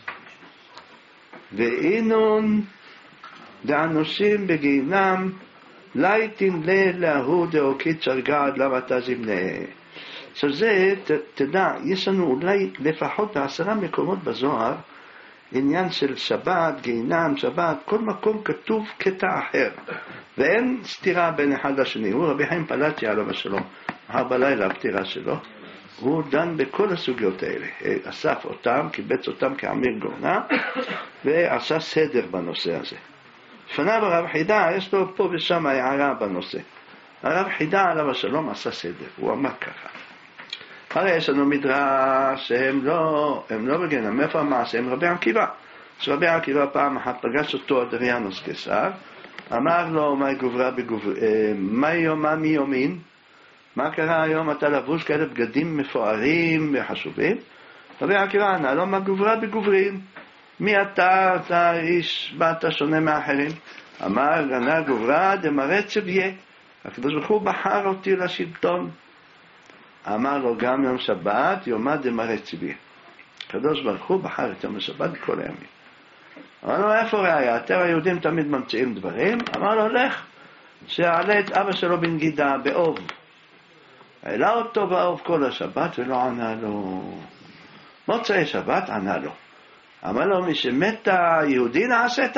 ואינון דאנושים בגיהינם לייטין להוא דאוקית שרגעת למטה זמנה. עכשיו זה, ת, תדע, יש לנו אולי לפחות בעשרה מקומות בזוהר עניין של שבת, גיהינם, שבת, כל מקום כתוב קטע אחר, ואין סתירה בין אחד לשני. הוא רבי חיים פלאטי עליו השלום, מחר בלילה הפטירה שלו, הוא דן בכל הסוגיות האלה, אסף אותם, קיבץ אותם כאמיר גאונה, ועשה סדר בנושא הזה. לפניו הרב חידה, יש לו פה ושם הערה בנושא. הרב חידה עליו השלום עשה סדר, הוא אמר ככה. הרי יש לנו מדרש שהם לא, הם לא בגיהינם, מאיפה המעשה? הם רבי עקיבא. אז רבי עקיבא פעם אחת פגש אותו אדריאנוס קיסר, אמר לו, מה גוברה בגובר, מה יומה מי יומין? מה קרה היום? אתה לבוש כאלה בגדים מפוארים וחשובים? רבי עקיבא ענה לו, מה גוברה בגוברים? מי אתה? אתה איש, באת שונה מאחרים. אמר, גנה גוברה דמראה צביה. הקדוש ברוך הוא בחר אותי לשלטון. אמר לו, גם יום שבת, יומא דמראה צביה. הקדוש ברוך הוא בחר את יום השבת בכל הימים. אמר לו, איפה ראיה? אתם היהודים תמיד ממציאים דברים. אמר לו, לך, שיעלה את אבא שלו בנגידה, באוב. העלה אותו באוב כל השבת ולא ענה לו. מוצאי שבת ענה לו. אמר לו, מי שמת יהודי נעשית?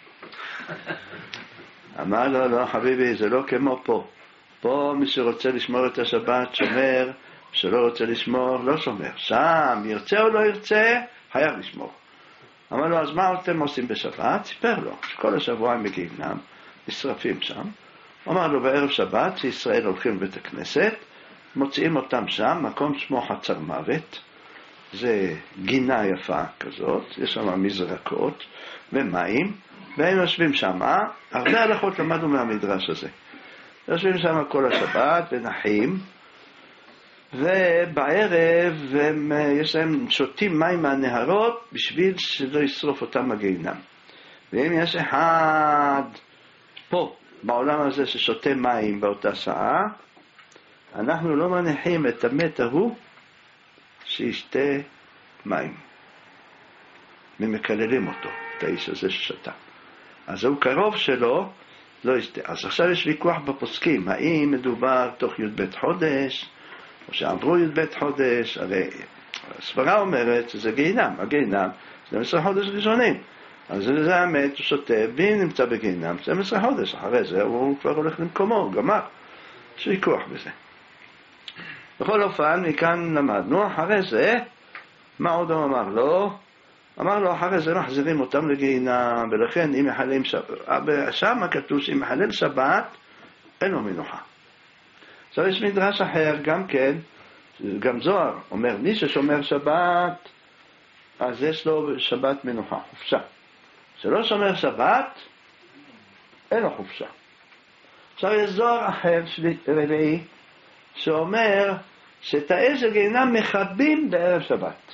אמר לו, לא חביבי, זה לא כמו פה. פה מי שרוצה לשמור את השבת שומר, שלא רוצה לשמור לא שומר. שם ירצה או לא ירצה, חייב לשמור. אמר לו, אז מה אתם עושים בשבת? סיפר לו, שכל השבוע הם מגיעים, נשרפים שם. אמר לו, בערב שבת, שישראל הולכים לבית הכנסת, מוצאים אותם שם, מקום שמו חצר מוות. זה גינה יפה כזאת, יש שם מזרקות ומים, והם יושבים שם, הרבה הלכות למדנו מהמדרש הזה. יושבים שם כל השבת ונחים, ובערב הם, יש להם שותים מים מהנהרות בשביל שלא ישרוף אותם הגיהינום. ואם יש אחד פה בעולם הזה ששותה מים באותה שעה, אנחנו לא מניחים את המת ההוא שישתה מים. ומקללים אותו, את האיש הזה ששתה. אז הוא קרוב שלו, לא ישתה. אז עכשיו יש ויכוח בפוסקים, האם מדובר תוך י' ב' חודש, או שעברו י' ב' חודש, הרי הסברה אומרת שזה גיהינום, הגיהינום שנים עשר חודש ראשונים. אז זה המת, הוא שותה, ואם נמצא בגיהינום, שנים עשר חודש, אחרי זה הוא כבר הולך למקומו, גמר. יש ויכוח בזה. בכל אופן, מכאן למדנו, אחרי זה, מה עוד הוא אמר לו? אמר לו, אחרי זה מחזירים אותם לגיהינום, ולכן אם יחללים שבת, שם כתוב שאם יחלל שבת, אין לו מנוחה. עכשיו יש מדרש אחר, גם כן, גם זוהר, אומר, מי ששומר שבת, אז יש לו שבת מנוחה, חופשה. שלא שומר שבת, אין לו חופשה. עכשיו יש זוהר אחר, רביעי, שאומר שאת האש של גיהינום מכבים בערב שבת.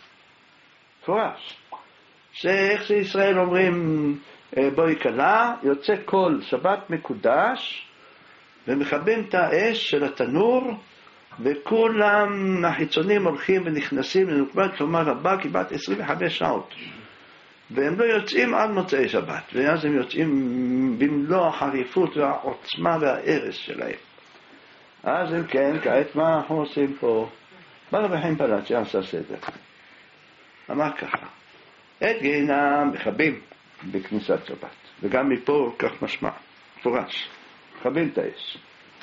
פורש. שאיך שישראל אומרים בואי קלה, יוצא כל שבת מקודש, ומכבים את האש של התנור, וכולם החיצונים הולכים ונכנסים לנקודת כלומר רבה כמעט עשרים וחמש שעות. והם לא יוצאים עד מוצאי שבת, ואז הם יוצאים במלוא החריפות והעוצמה והערס שלהם. אז אם כן, כעת מה אנחנו עושים פה? בא רבי חיים פלאצ'י עשה סדר. אמר ככה, את גיהינום מכבים בכניסת שבת, וגם מפה כך משמע, פורש, מכבים את האש.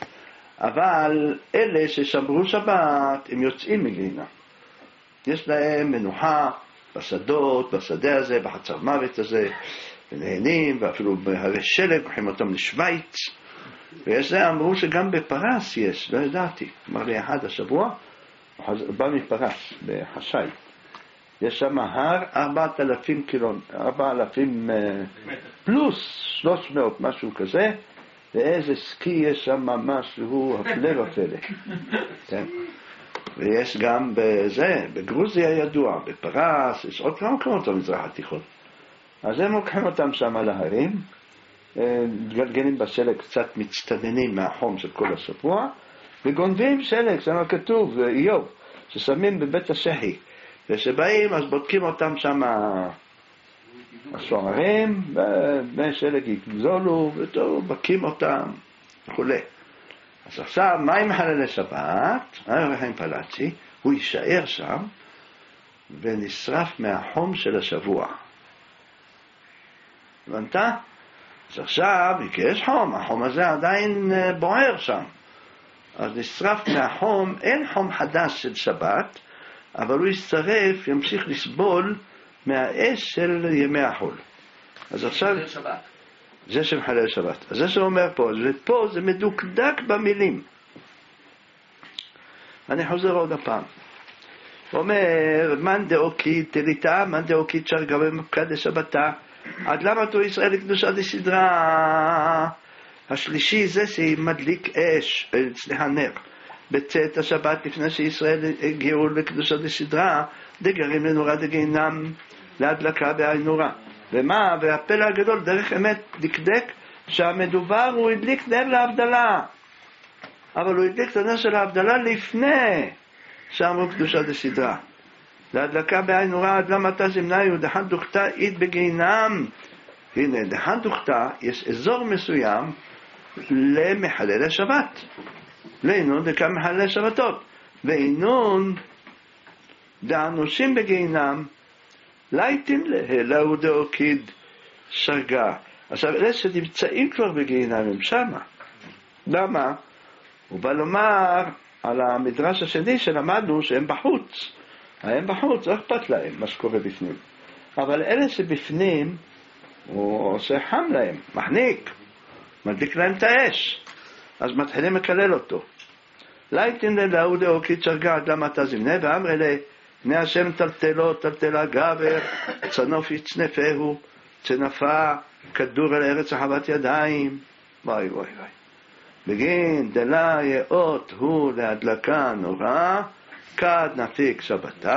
אבל אלה ששמרו שבת, הם יוצאים מגיהינום. יש להם מנוחה בשדות, בשדה הזה, בחצר מוות הזה, ונהנים, ואפילו בהרי שלג, הולכים אותם לשוויץ. ויש להם, אמרו שגם בפרס יש, לא ידעתי. אמר לי אחד השבוע, הוא בא מפרס, בחשי. יש שם הר ארבעת אלפים קילון, ארבע אלפים פלוס שלוש מאות, משהו כזה, ואיזה סקי יש שם ממש, הוא הפלא ופלא. כן. ויש גם בזה, בגרוזיה ידוע, בפרס, יש עוד כמה מקומות במזרח התיכון. אז הם לוקחים אותם שם על ההרים, גלגלים בשלג, קצת מצטננים מהחום של כל השבוע, וגונבים שלג, שם כתוב, איוב, ששמים בבית השחי, ושבאים אז בודקים אותם שם הסוהרים, ובני שלג יגזולו, ובקים אותם, וכו'. אז עכשיו, מה עם חללי שבת? רבי חיים פלאצ'י, הוא יישאר שם, ונשרף מהחום של השבוע. הבנת? אז עכשיו, כי יש חום, החום הזה עדיין בוער שם. אז נשרף מהחום, אין חום חדש של שבת, אבל הוא ישרף, ימשיך לסבול מהאש של ימי החול. אז עכשיו... זה שבת. זה שמחלל שבת. אז זה שאומר פה, ופה זה מדוקדק במילים. אני חוזר עוד הפעם. הוא אומר, מן דאוקי תליטה, מן דאוקי תשר גבי מפקד לשבתה, עד למה תו ישראל לקדושה דסדרה? השלישי זה שמדליק אש, סליחה נר. בצאת השבת לפני שישראל הגיעו לקדושה דסדרה, דגרים לנורא דגיהינום להדלקה בעין נורא. ומה? והפלא הגדול דרך אמת דקדק שהמדובר הוא הדליק נר להבדלה, אבל הוא הדליק את הנר של ההבדלה לפני שאמרו קדושה דסדרה. להדלקה בעין נורא עד למטה זמנאי ודחן דוכתה אית בגיהינום. הנה, דחן דוכתה יש אזור מסוים למחללי שבת, לעינון דקה מחללי שבתות, ועינון דאנושים בגיהינום לייטין להוא דאוקיד שרגה. עכשיו אלה שנמצאים כבר בגיהינום הם שמה. למה? הוא בא לומר על המדרש השני שלמדנו שהם בחוץ. הם בחוץ, לא אכפת להם מה שקורה בפנים, אבל אלה שבפנים הוא עושה חם להם, מחניק, מדליק להם את האש, אז מתחילים לקלל אותו. לייטין להוא דאוקיד שרגה עד למטה זמנה ואמר אלה בני השם טלטלו טלטלה גבר צנוף יצנפהו צנפה כדור אל ארץ רחבת ידיים. וואי וואי וואי. בגין דלה יאות הוא להדלקה נורא כד נפיק שבתה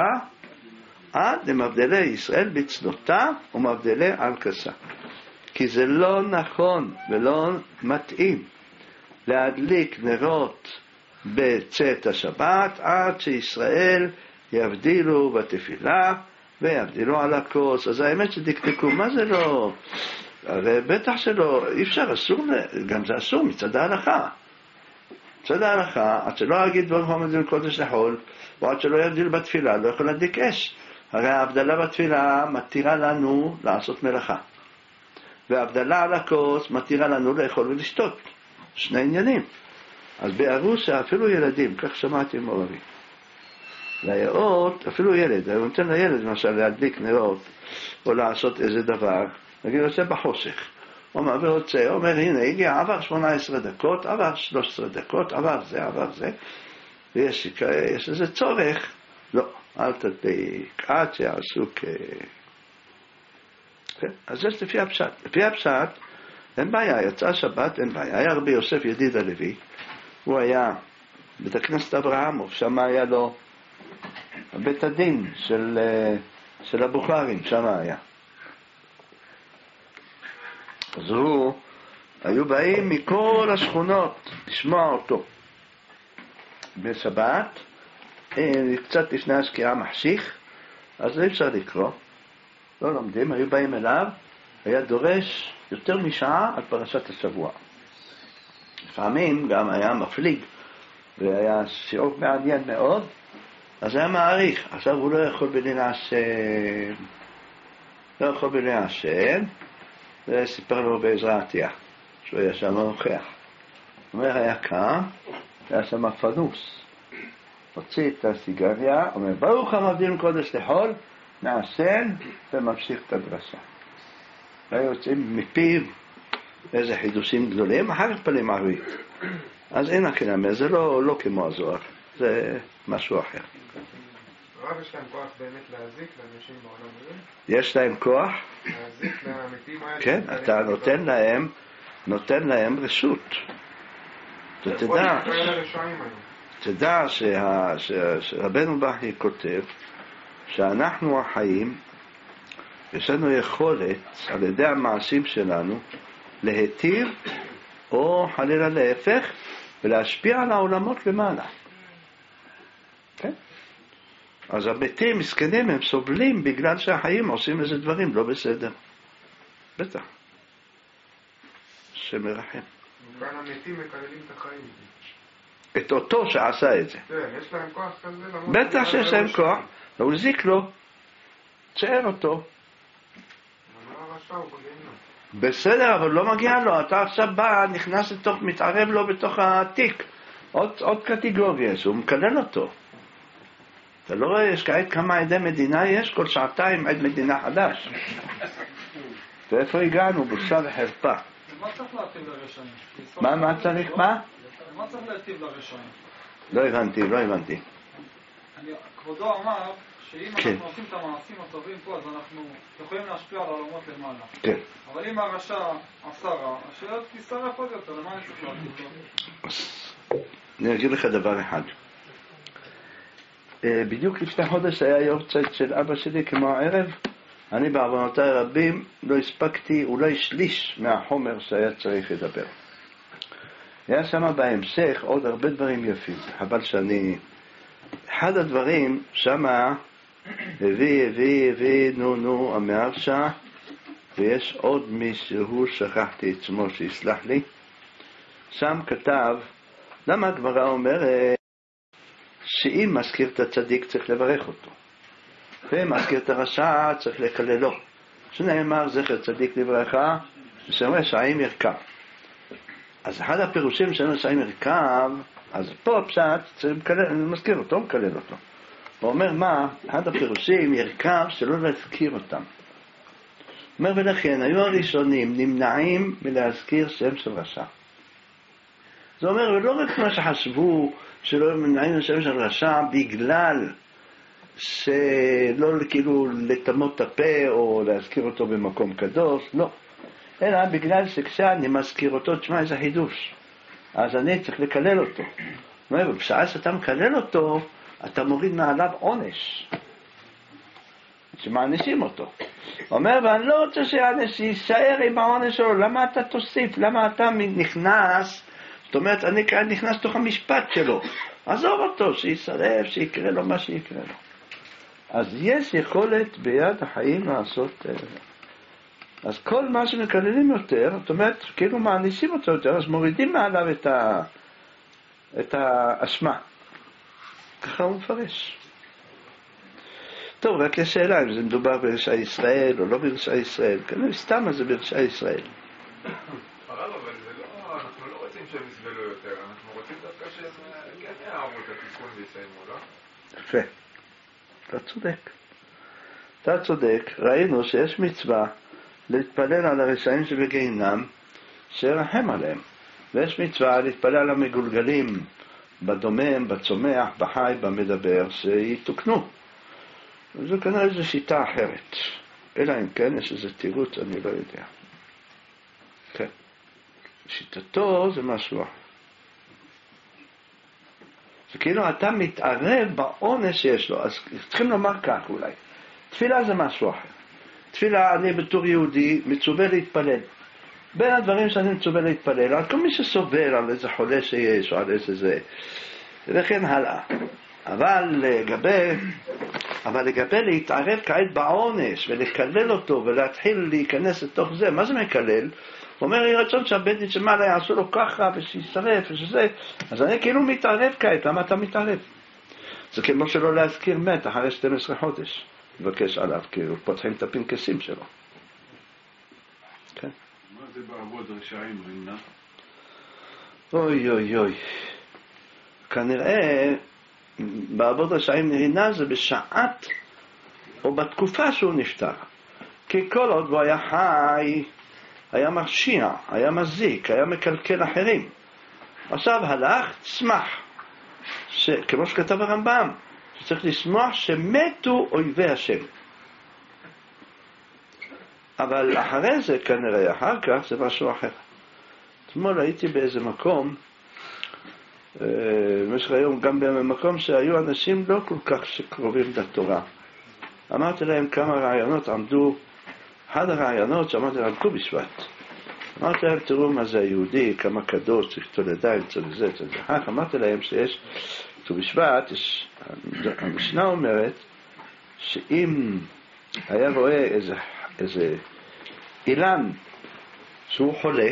עד למבדלי ישראל בצנותה ומבדלי על כסה. כי זה לא נכון ולא מתאים להדליק נרות בצאת השבת עד שישראל יבדילו בתפילה ויבדילו על הכוס. אז האמת שדקדקו, מה זה לא? הרי בטח שלא, אי אפשר, אסור, גם זה אסור מצד ההלכה. מצד ההלכה, עד שלא אגיד בו חומד קודש לחול, או עד שלא יבדיל בתפילה, לא יכול להדליק אש. הרי ההבדלה בתפילה מתירה לנו לעשות מלאכה. וההבדלה על הכוס מתירה לנו לאכול ולשתות. שני עניינים. אז בארוסיה אפילו ילדים, כך שמעתי מורי. ליאות, אפילו ילד, אני נותן לילד למשל להדליק נרות, או לעשות איזה דבר, נגיד עושה בחושך, הוא אומר ורוצה, הוא אומר הנה הגיע, עבר שמונה עשרה דקות, עבר שלוש עשרה דקות, עבר זה, עבר זה, ויש יש איזה צורך, לא, אל תדליק, עד שיעשו כ... אז זה לפי הפשט. לפי הפשט, אין בעיה, יצא שבת, אין בעיה. היה רבי יוסף ידיד הלוי, הוא היה בית הכנסת אברהם, שם היה לו בית הדין של, של הבוכרים, שם היה. אז הוא, היו באים מכל השכונות לשמוע אותו. בשבת, קצת לפני השקיעה מחשיך, אז לא אפשר לקרוא, לא לומדים, היו באים אליו, היה דורש יותר משעה על פרשת השבוע. לפעמים גם היה מפליג, והיה שיעור מעניין מאוד, אז היה מעריך. עכשיו הוא לא יכול בלי לעשן, לא יכול בלי לעשן, וסיפר לו בעזרתיה, שהוא היה שם נוכח. הוא אומר, היה קם, היה שם פנוס. הוציא את הסיגריה, אומר, ברוך המבדיל קודש לחול, מעשן וממשיך את הדרשה. והיו יוצאים מפיו איזה חידושים גדולים, אחר כך פנים ערבית. אז אין הכנמי, זה לא, לא כמו הזוהר, זה משהו אחר. הרב, יש להם כוח באמת להזיק לאנשים בעולם הזה? יש להם כוח? להזיק למתים האלה? כן, אתה נותן להם, נותן להם רשות. אתה תדע, תדע שה, שה, שרבנו בכי כותב שאנחנו החיים, יש לנו יכולת על ידי המעשים שלנו להתיר או חלילה להפך ולהשפיע על העולמות למעלה. כן? אז המתים מסכנים הם סובלים בגלל שהחיים עושים איזה דברים לא בסדר. בטח. שמרחם. כאן המתים מקללים את החיים. את אותו שעשה את זה. כן, יש להם כוח כזה. בטח שיש להם כוח. הוא זיק לו. צער אותו. בסדר, אבל לא מגיע לו. אתה עכשיו בא, נכנס לתוך, מתערב לו בתוך התיק. עוד, עוד קטגוריה, הוא מקלל אותו. אתה לא רואה, יש כעת כמה עדי מדינה יש? כל שעתיים עד מדינה חדש. ואיפה הגענו? בושה וחרפה. מה צריך להטיב לראשונים? מה, מה צריך? מה? מה צריך להטיב לראשונים? לא הבנתי, לא הבנתי. כבודו אמר שאם אנחנו עושים את המעשים הטובים פה, אז אנחנו יכולים להשפיע על העולמות למעלה. כן. אבל אם הרשע עשה רע, השאלה תישרף עוד יותר, למה אני צריך להטיב לו? אני אגיד לך דבר אחד. בדיוק לפני חודש היה יורצייט של אבא שלי כמו הערב. אני בעוונותיי רבים לא הספקתי אולי שליש מהחומר שהיה צריך לדבר. היה שם בהמשך עוד הרבה דברים יפים. אבל שאני... אחד הדברים שם הביא, הביא, הביא, נו, נו, המהרשע, ויש עוד מישהו, שכחתי את שמו שיסלח לי, שם כתב, למה הגמרא אומרת שאם מזכיר את הצדיק צריך לברך אותו, ואם מזכיר את הרשע צריך לקללו. שנאמר זכר צדיק לברכה, ושם רשעים ירכב. אז אחד הפירושים של רשעים ירכב, אז פה הפשט צריך לקלל, מזכיר אותו, מקלל אותו. הוא אומר מה? אחד הפירושים ירכב שלא להזכיר אותם. הוא אומר ולכן היו הראשונים נמנעים מלהזכיר שם של רשע. זה אומר ולא רק מה שחשבו שלא נמנעים לשם של רשע בגלל שלא כאילו לטמות את הפה או להזכיר אותו במקום קדוש, לא. אלא בגלל שכשאני מזכיר אותו, תשמע איזה חידוש. אז אני צריך לקלל אותו. הוא אומר, בשעה שאתה מקלל אותו, אתה מוריד מעליו עונש. שמענישים אותו. הוא אומר, ואני לא רוצה שהאנש יישאר עם העונש שלו. למה אתה תוסיף? למה אתה נכנס? זאת אומרת, אני כאן נכנס תוך המשפט שלו. עזוב אותו, שישרף, שיקרה לו מה שיקרה לו. אז יש יכולת ביד החיים לעשות... אז כל מה שמקללים יותר, זאת אומרת, כאילו מענישים אותו יותר, אז מורידים מעליו את, ה... את האשמה. ככה הוא מפרש. טוב, רק יש שאלה אם זה מדובר ברשע ישראל או לא ברשע ישראל. כנראה סתם אז זה ברשע ישראל. הרב, אבל זה לא, אנחנו לא רוצים שהם יסבלו יותר, אנחנו רוצים דווקא שהם כן יערו את התיקון ויסיימו, לא? יפה. אתה צודק. אתה צודק. ראינו שיש מצווה להתפלל על הרשעים שבגיהינם, שירחם עליהם. ויש מצווה להתפלל על המגולגלים, בדומם, בצומח, בחי, במדבר, שיתוקנו. וזו כנראה איזו שיטה אחרת. אלא אם כן, יש איזה תירוץ, אני לא יודע. כן. שיטתו זה משהו אחר. זה כאילו אתה מתערב בעונש שיש לו. אז צריכים לומר כך אולי. תפילה זה משהו אחר. תפילה, אני בתור יהודי מצווה להתפלל. בין הדברים שאני מצווה להתפלל, על כל מי שסובל, על איזה חולה שיש, או על איזה זה, וכן הלאה. אבל לגבי, אבל לגבי להתערב כעת בעונש, ולקלל אותו, ולהתחיל להיכנס לתוך זה, מה זה מקלל? הוא אומר, יהיה רצון שהבית דין שמעלה יעשו לו ככה, ושישרף, ושזה, אז אני כאילו מתערב כעת, למה אתה מתערב? זה כמו שלא להזכיר מת אחרי שנים עשר חודש. מבקש עליו, כאילו פותחים את הפנקסים שלו. כן? מה זה בעבוד רשעים, רינה? אוי אוי אוי. כנראה, בעבוד רשעים רינה זה בשעת, או בתקופה שהוא נפטר. כי כל עוד הוא היה חי, היה מרשיע, היה מזיק, היה מקלקל אחרים. עכשיו הלך, צמח. ש... כמו שכתב הרמב"ם, שצריך לשמוח שמתו אויבי השם. אבל אחרי זה כנראה, אחר כך זה משהו אחר. אתמול הייתי באיזה מקום, במשך היום גם במקום שהיו אנשים לא כל כך שקרובים לתורה. אמרתי להם כמה רעיונות עמדו, אחד הרעיונות שאמרתי להם ט"ו בשבט. אמרתי להם תראו מה זה היהודי, כמה קדוש, צריך תולדיים, צריך זה, צריך זה. אמרתי להם שיש ט"ו בשבט, יש, המשנה אומרת שאם היה רואה איזה, איזה אילן שהוא חולה,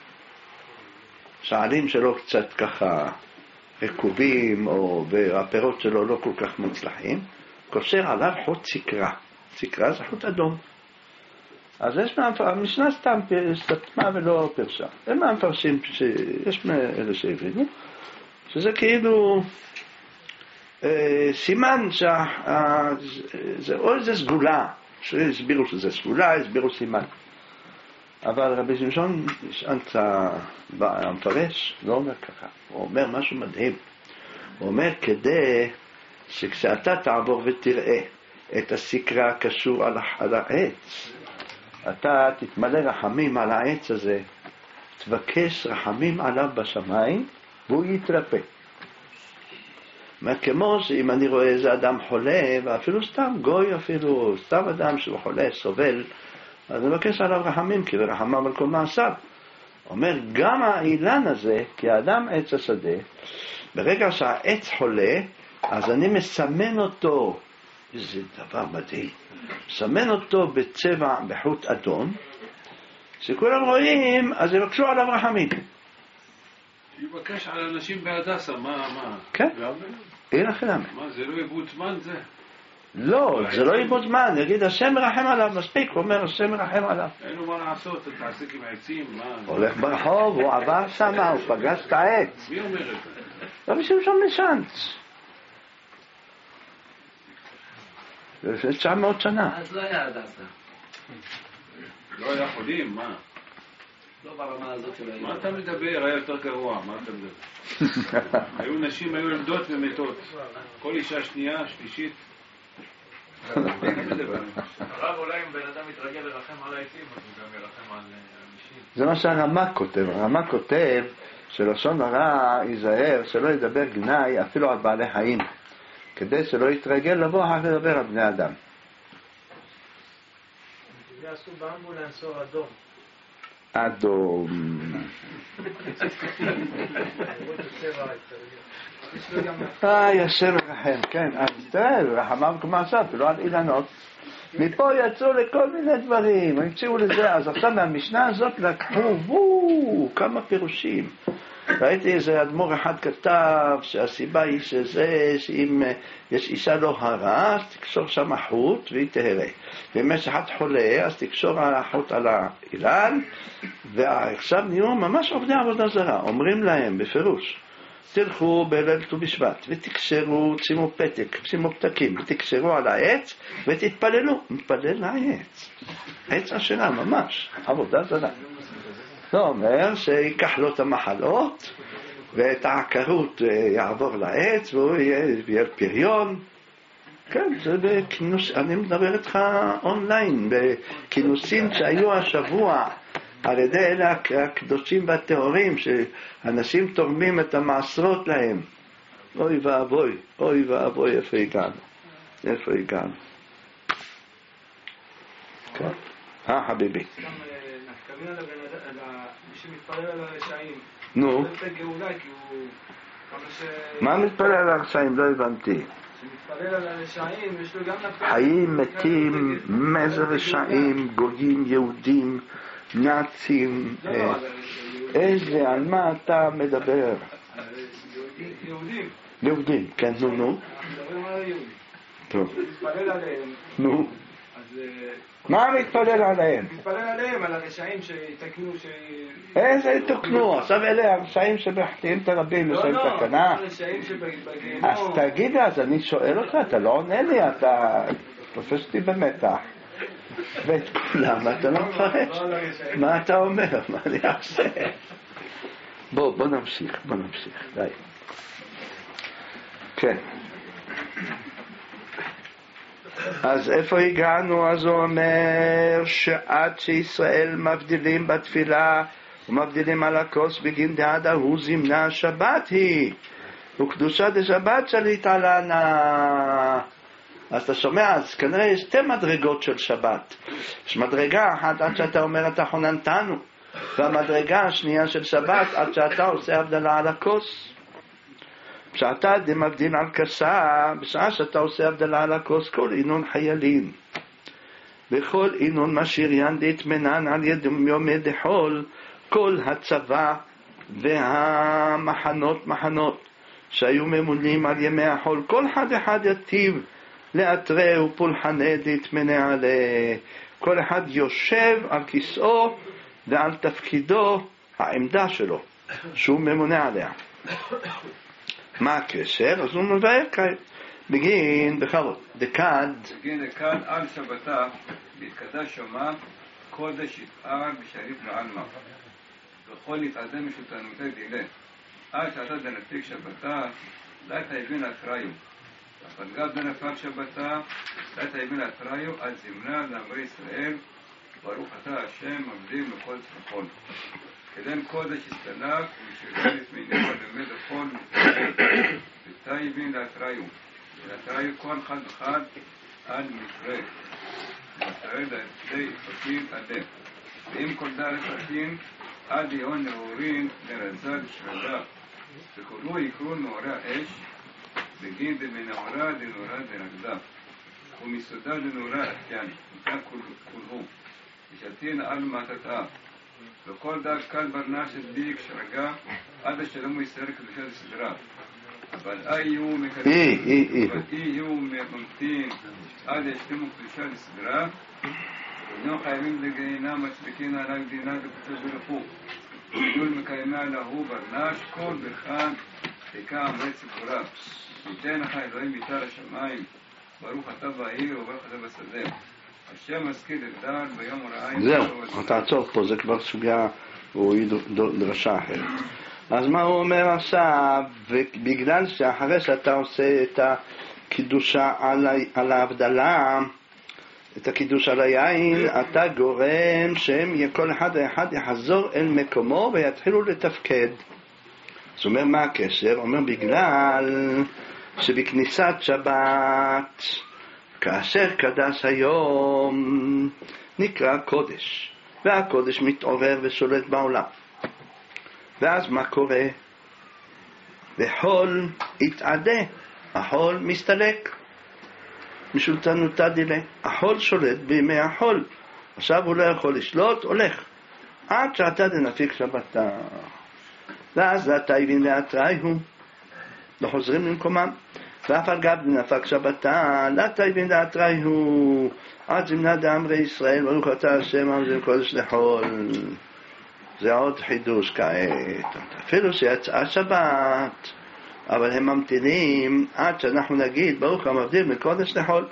שעלים שלו קצת ככה רקובים, או והפירות שלו לא כל כך מצלחים, קושר עליו חוט סקרה. סקרה זה חוט אדום. אז יש המשנה סתם סתמה ולא פרשה. אין מה מפרשים, יש מאלה שהבינו, שזה כאילו אה, סימן שזה או איזה סגולה, שהסבירו שזה סגולה, הסבירו סימן. אבל רבי שמשון נשאלת המפרש, לא אומר ככה, הוא אומר משהו מדהים. הוא אומר כדי שכשאתה תעבור ותראה את הסקרה הקשור על, על העץ, אתה תתמלא רחמים על העץ הזה, תבקש רחמים עליו בשמיים, והוא יתרפא. אומר, כמו שאם אני רואה איזה אדם חולה, ואפילו סתם גוי אפילו, סתם אדם שהוא חולה, סובל, אז אני מבקש עליו רחמים, כי ורחמיו על כל מעשיו. אומר, גם האילן הזה, כי האדם עץ השדה, ברגע שהעץ חולה, אז אני מסמן אותו, איזה דבר מדהים, מסמן אותו בצבע, בחוט אדום, שכולם רואים, אז יבקשו עליו רחמים. יבקש על אנשים בהדסה, מה, מה? כן, אין אחרי למה. מה, זה לא איבוד זמן זה? לא, זה לא איבוד זמן, יגיד, השם מרחם עליו, מספיק, הוא אומר, השם מרחם עליו. אין לו מה לעשות, אתה תעסק עם העצים, מה? הולך ברחוב, הוא עבר שם, הוא פגש את העץ. מי אומר את זה? לא בשביל שם משנץ. זה לפני תשע מאות שנה. אז לא היה הדסה. לא היה חולים, מה? לא ברמה הזאת של היום. מה אתה מדבר? היה יותר גרוע, מה אתה מדבר? היו נשים, היו עמדות ומתות. כל אישה שנייה, שלישית. הרב, אולי אם בן אדם מתרגל לרחם על העצים, אז הוא גם ירחם על אנשים. זה מה שהרמ"ק כותב. הרמ"ק כותב שלשון הרע ייזהר, שלא ידבר גנאי אפילו על בעלי חיים, כדי שלא יתרגל לבוא אחר לדבר על בני אדם. זה עשו באמבולנס אור אדום. אדום. איי, השם מרחם, כן. אז תראה, רחמיו כמעשיו, ולא על אילנות. מפה יצאו לכל מיני דברים, המציאו לזה. אז עכשיו מהמשנה הזאת לקחו, וואו, כמה פירושים. ראיתי איזה אדמו"ר אחד כתב שהסיבה היא שזה, שאם יש אישה לא הרה, אז תקשור שם חוט והיא תהרה. ואם יש אחד חולה, אז תקשור החוט על האילן, ועכשיו נהיו ממש עובדי עבודה זרה. אומרים להם בפירוש, תלכו בליל ט"ו בשבט ותקשרו, שימו פתק, שימו פתקים, ותקשרו על העץ ותתפללו. מתפלל לעץ. עץ השנה ממש, עבודה זרה. זה אומר שיקח לו את המחלות ואת העקרות יעבור לעץ והוא יהיה פריון. כן, זה בכינוס, אני מדבר איתך אונליין, בכינוסים שהיו השבוע על ידי אלה הקדושים והטהורים, שאנשים תורמים את המעשרות להם. אוי ואבוי, אוי ואבוי, איפה הגענו? איפה הגענו? כן, אה חביבי. נפקמים על מי שמתפלל על הרשעים. נו. זה גאולה, כי הוא... מה מתפלל על הרשעים? לא הבנתי. שמתפלל על הרשעים, יש לו גם נפקמים. חיים, מתים, מזה רשעים, גויים, יהודים, נאצים. איזה, על מה אתה מדבר? יהודים. יהודים, כן, נו, נו. מדברים על היהודים. טוב. מתפלל עליהם. נו. אז... מה מתפלל עליהם? מתפלל עליהם, על הרשעים שיתקנו, ש... איזה תוקנו? עכשיו אלה הרשעים שבחטאים את הרבים, יש להם תקנה. לא, לא, הרשעים שבגיהנום. אז תגיד, אז אני שואל אותך, אתה לא עונה לי, אתה תופס אותי במתח. ואת כולם אתה לא מפרש. מה אתה אומר? מה אני אעשה? בוא, בוא נמשיך, בוא נמשיך, די. כן. אז איפה הגענו? אז הוא אומר שעד שישראל מבדילים בתפילה ומבדילים על הכוס בגין דעדה הוא זמנה השבת היא וקדושה דשבת שליט עלנה. אז אתה שומע, אז כנראה יש שתי מדרגות של שבת. יש מדרגה אחת עד שאתה אומר אתה חוננתנו, והמדרגה השנייה של שבת עד שאתה עושה הבדלה על הכוס. כשאתה מבדיל על כסה, בשעה שאתה עושה הבדלה על הכוס, כל אינון חיילים וכל אינון משריין דתמנן על יד יומי דחול, כל הצבא והמחנות מחנות שהיו ממונים על ימי החול, כל אחד אחד יטיב לאתרי ופולחני דתמנה עליה. כל אחד יושב על כיסאו ועל תפקידו, העמדה שלו שהוא ממונה עליה. מה הקשר? אז הוא מבאר כאן בגין בכבוד דקד בגין דקד על שבתה בהתקדש שמה קודש יתאר בשריף לעלמא וכל נתעדם משותנותי דילה על שעתה דנפיק שבתה דעת היבין אתריו הפלגה בנפק שבתה דעת היבין אתריו על זמנה לאמרי ישראל ברוך אתה השם מבדיל מכל צמחון. כדן קודש הסתלק ושגל את מיניו למד החול מתפלל ותאיבין להתראיו ולהתראיו כל אחד אחד עד מקרה ומתרד עדי פתין עדף ואם כל דרך פתין עד יהון נאורין לרזל שרדה וכולו יקרו נאורה אש בגין דמנאורה דנאורה דנגדה ומסודה דנאורה אתיין מכאן כולו ושתין על מתתה וכל דג קל ברנש הדליק שרגע עד השלום ישראל קדושת הסדרה אבל אי יהיו מקדשים אבל אי יהיו ממתין עד ישלימו קדושת הסדרה ולא חייבים לגיהנה מצליחין על הגדינה לקדושת ברחו גידול מקיימה להו ברנש כל אחד תקע עמרי ציפורה ניתן לך אלוהים איתה לשמיים ברוך אתה בעיר וברוך אתה בשדה השם משכיל לגדל ביום הוראה זהו, תעצור פה, זה כבר סוגיה או דרשה אחרת. אז מה הוא אומר עכשיו? בגלל שאחרי שאתה עושה את הקידושה על ההבדלה, את הקידוש על היין, אתה גורם שהם כל אחד ואחד יחזור אל מקומו ויתחילו לתפקד. זאת אומרת, מה הקשר? אומר בגלל שבכניסת שבת כאשר קדש היום נקרא קודש, והקודש מתעורר ושולט בעולם. ואז מה קורה? וחול התעדה, החול מסתלק משולטנותא דילה. החול שולט בימי החול, עכשיו הוא לא יכול לשלוט, הולך עד שאתה דנפיק שבתה, ואז לתאיבין להתראיהו, לא חוזרים למקומם. ואף על גב דנפק שבתה, לתאיבין להתראיהו, עד זמנה דאמרי ישראל, ברוך אתה השם המזים קודש לחול. זה עוד חידוש כעת. אפילו שיצאה שבת, אבל הם ממתינים עד שאנחנו נגיד ברוך המבדיל מקודש לחול.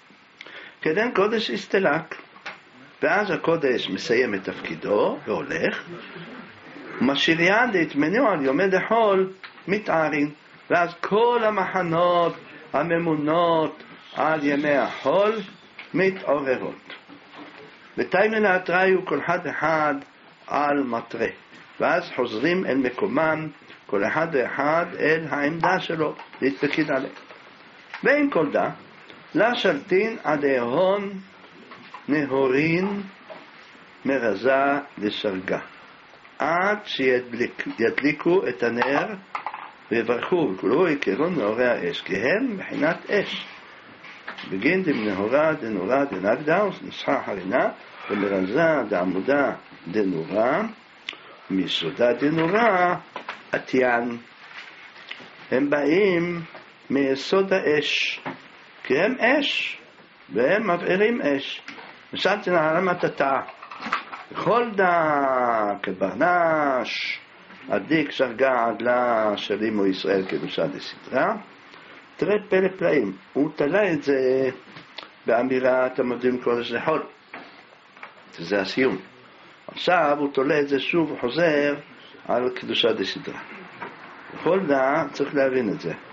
כדן קודש הסתלק, ואז הקודש מסיים את תפקידו והולך, ומשאיר יד להתמנו על יומי לחול מתארים. ואז כל המחנות הממונות על ימי החול מתעוררות. ותאיבין להתראיהו כל אחד אחד על מטרה. ואז חוזרים אל מקומם, כל אחד ואחד אל העמדה שלו, להתפקיד עליה. ואין כל דה, לה שלטין עדי הון נהורין מרזה לשרגה. עד שידליקו את הנר ויברכו וכולו יקראו נאורי האש, כי הם מבחינת אש. בגין דמנהורה דנורה דנגדה ונשחה חרינה ומרזה דעמודה דנורה מיסודה דנורה עתיין. הם באים מיסוד האש, כי הם אש והם מבעירים אש. משלתי נעלם התתה וכל דה כברנש עדיק שרגע עדלה שלימו ישראל קדושה דסדרה. תראה פלא פלאים, הוא תלה את זה באמירת המבדיל מקודש לחול, זה הסיום. עכשיו הוא תולה את זה שוב וחוזר על קדושה דסדרה. כל דה צריך להבין את זה.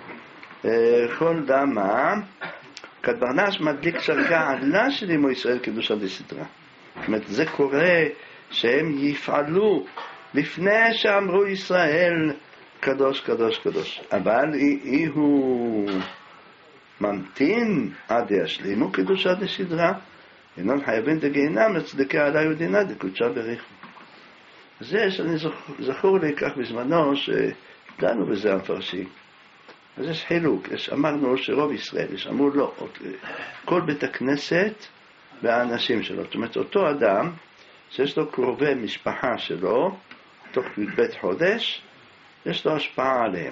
כל דה מה? כברנש מדליק שרגע עדלה שלימו ישראל קדושה דסדרה. זאת אומרת, זה קורה שהם יפעלו לפני שאמרו ישראל קדוש קדוש קדוש, אבל אי הוא ממתין עד ישלימו קדושה דסדרה, אינם חייבים דגיהנם לצדקה עלי ודינה דקודשה בריחו. זה שאני זכור לי כך בזמנו שדנו בזה המפרשים. אז יש חילוק, יש, אמרנו שרוב ישראל, יש אמרו לא, כל בית הכנסת והאנשים שלו. זאת אומרת, אותו אדם שיש לו קרובי משפחה שלו, תוך בית חודש, יש לו השפעה עליהם.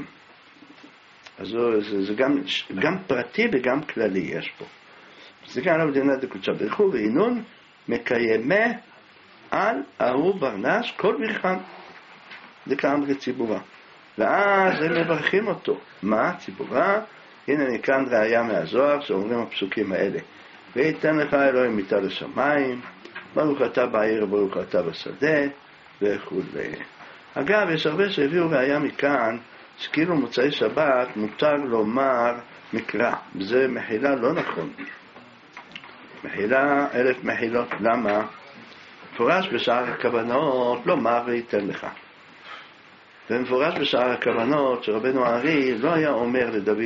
אז זה, זה גם, גם פרטי וגם כללי יש פה. זה גם עליו דינה דקודשה בריחו, ואינון מקיימה על ההוא ברנש כל ברכם דקאמרי ציבורה. ואז הם מברכים אותו. מה? ציבורה? הנה אני כאן ראיה מהזוהר שאומרים הפסוקים האלה. ויתן לך אלוהים מיתה לשמיים, ברוך אתה בעיר ברוך אתה בשדה, וכו'. אגב, יש הרבה שהביאו ראיה מכאן, שכאילו מוצאי שבת מותר לומר מקרא. זה מחילה לא נכון. מחילה אלף מחילות. למה? מפורש בשאר הכוונות, לא מה וייתן לך. ומפורש בשאר הכוונות שרבנו הארי לא היה אומר לדוד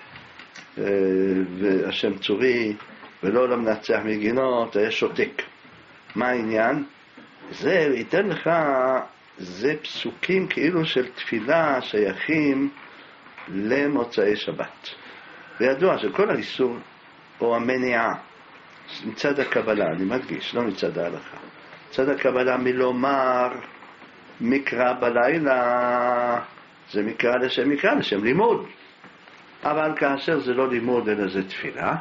והשם צורי ולא למנצח מגינות, היה שותק. מה העניין? זה וייתן לך, זה פסוקים כאילו של תפילה שייכים למוצאי שבת. וידוע שכל האיסור או המניעה מצד הקבלה, אני מדגיש, לא מצד ההלכה, מצד הקבלה מלומר מקרא בלילה, זה מקרא לשם מקרא לשם לימוד, אבל כאשר זה לא לימוד אלא זה תפילה.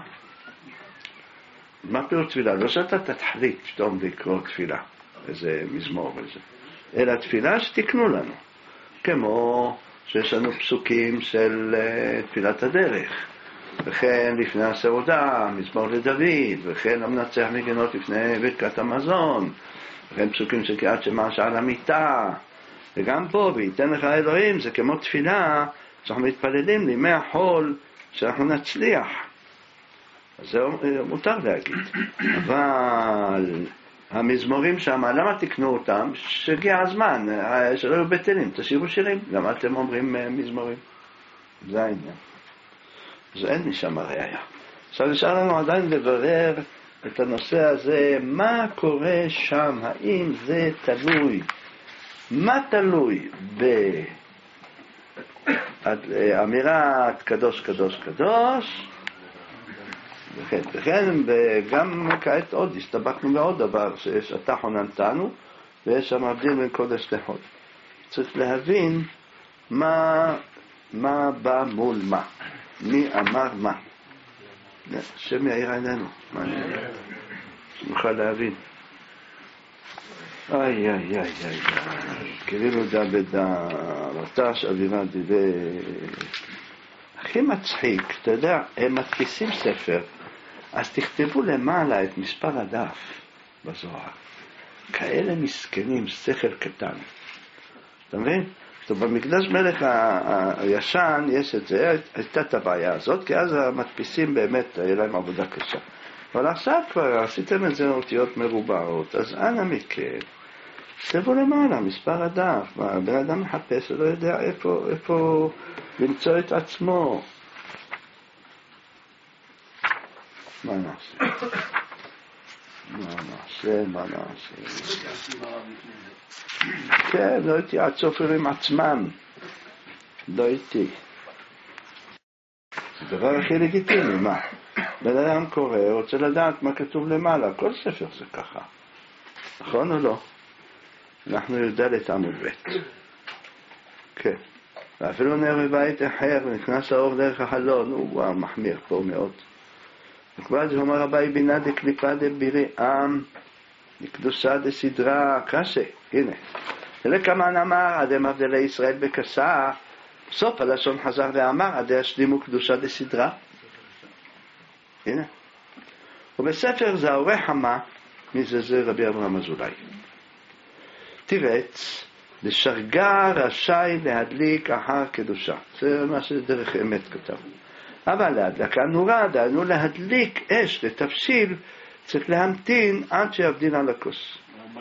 מה פירוש תפילה? לא שאתה תחליט פתאום לקרוא תפילה, איזה מזמור וזה, אלא תפילה שתקנו לנו, כמו שיש לנו פסוקים של uh, תפילת הדרך, וכן לפני הסעודה, מזמור לדוד, וכן המנצח מגינות לפני ברכת המזון, וכן פסוקים של קריאת שמע שעל המיטה, וגם פה, וייתן לך אלוהים, זה כמו תפילה שאנחנו מתפללים לימי החול שאנחנו נצליח. אז זה מותר להגיד. אבל המזמורים שם, למה תקנו אותם? שהגיע הזמן, שלא היו בטלים, תשאירו שירים. למה אתם אומרים מזמורים? זה העניין. אז אין לי שם ראיה. עכשיו נשאר לנו עדיין לברר את הנושא הזה, מה קורה שם, האם זה תלוי, מה תלוי באמירת קדוש קדוש קדוש, וכן, וכן, וגם כעת עוד, הסתבקנו מעוד דבר, שיש אתה חוננתנו, ויש שם הבדל בין קודש לחול. צריך להבין מה, מה בא מול מה, מי אמר מה. השם יאיר עינינו, מה אני יודע? שנוכל להבין. איי, איי, איי, איי, כאילו דבדה, רטש אבירה דיבי. הכי מצחיק, אתה יודע, הם מדפיסים ספר, אז תכתבו למעלה את מספר הדף בזוהר. כאלה מסכנים, שכל קטן. אתה מבין? טוב, במקדש מלך הישן יש את זה, הייתה את הבעיה הזאת, כי אז המדפיסים באמת, היה להם עבודה קשה. אבל עכשיו כבר עשיתם את זה אותיות מרובעות, אז אנא מכן, תכתבו למעלה, מספר הדף, בן אדם מחפש, לא יודע איפה, איפה למצוא את עצמו. מה נעשה? מה נעשה? מה נעשה? כן, לא הייתי עד סופר עם עצמם. לא הייתי. זה דבר הכי לגיטימי, מה? בן אדם קורא, רוצה לדעת מה כתוב למעלה. כל ספר זה ככה. נכון או לא? אנחנו יודע לתעמוד בית. כן. ואפילו נר בבית אחר, ונכנס האור דרך החלון, הוא מחמיר פה מאוד. וכבר זה אומר רבי בינה דקליפה דבירי עם, לקדושה דסדרה, קשה, הנה. ולכמן אמר, אדם הבדלי ישראל בקסה, בסוף הלשון חזר ואמר, עדי השלימו קדושה דסדרה. הנה. ובספר זה העורך המה, מזה זה רבי אברהם אזולאי. תירץ, לשרגע רשאי להדליק אחר קדושה. זה מה שדרך אמת כתב. אבל להדלקה נורה, דענו להדליק אש, לתבשיל, צריך להמתין עד שיבדין על הכוס.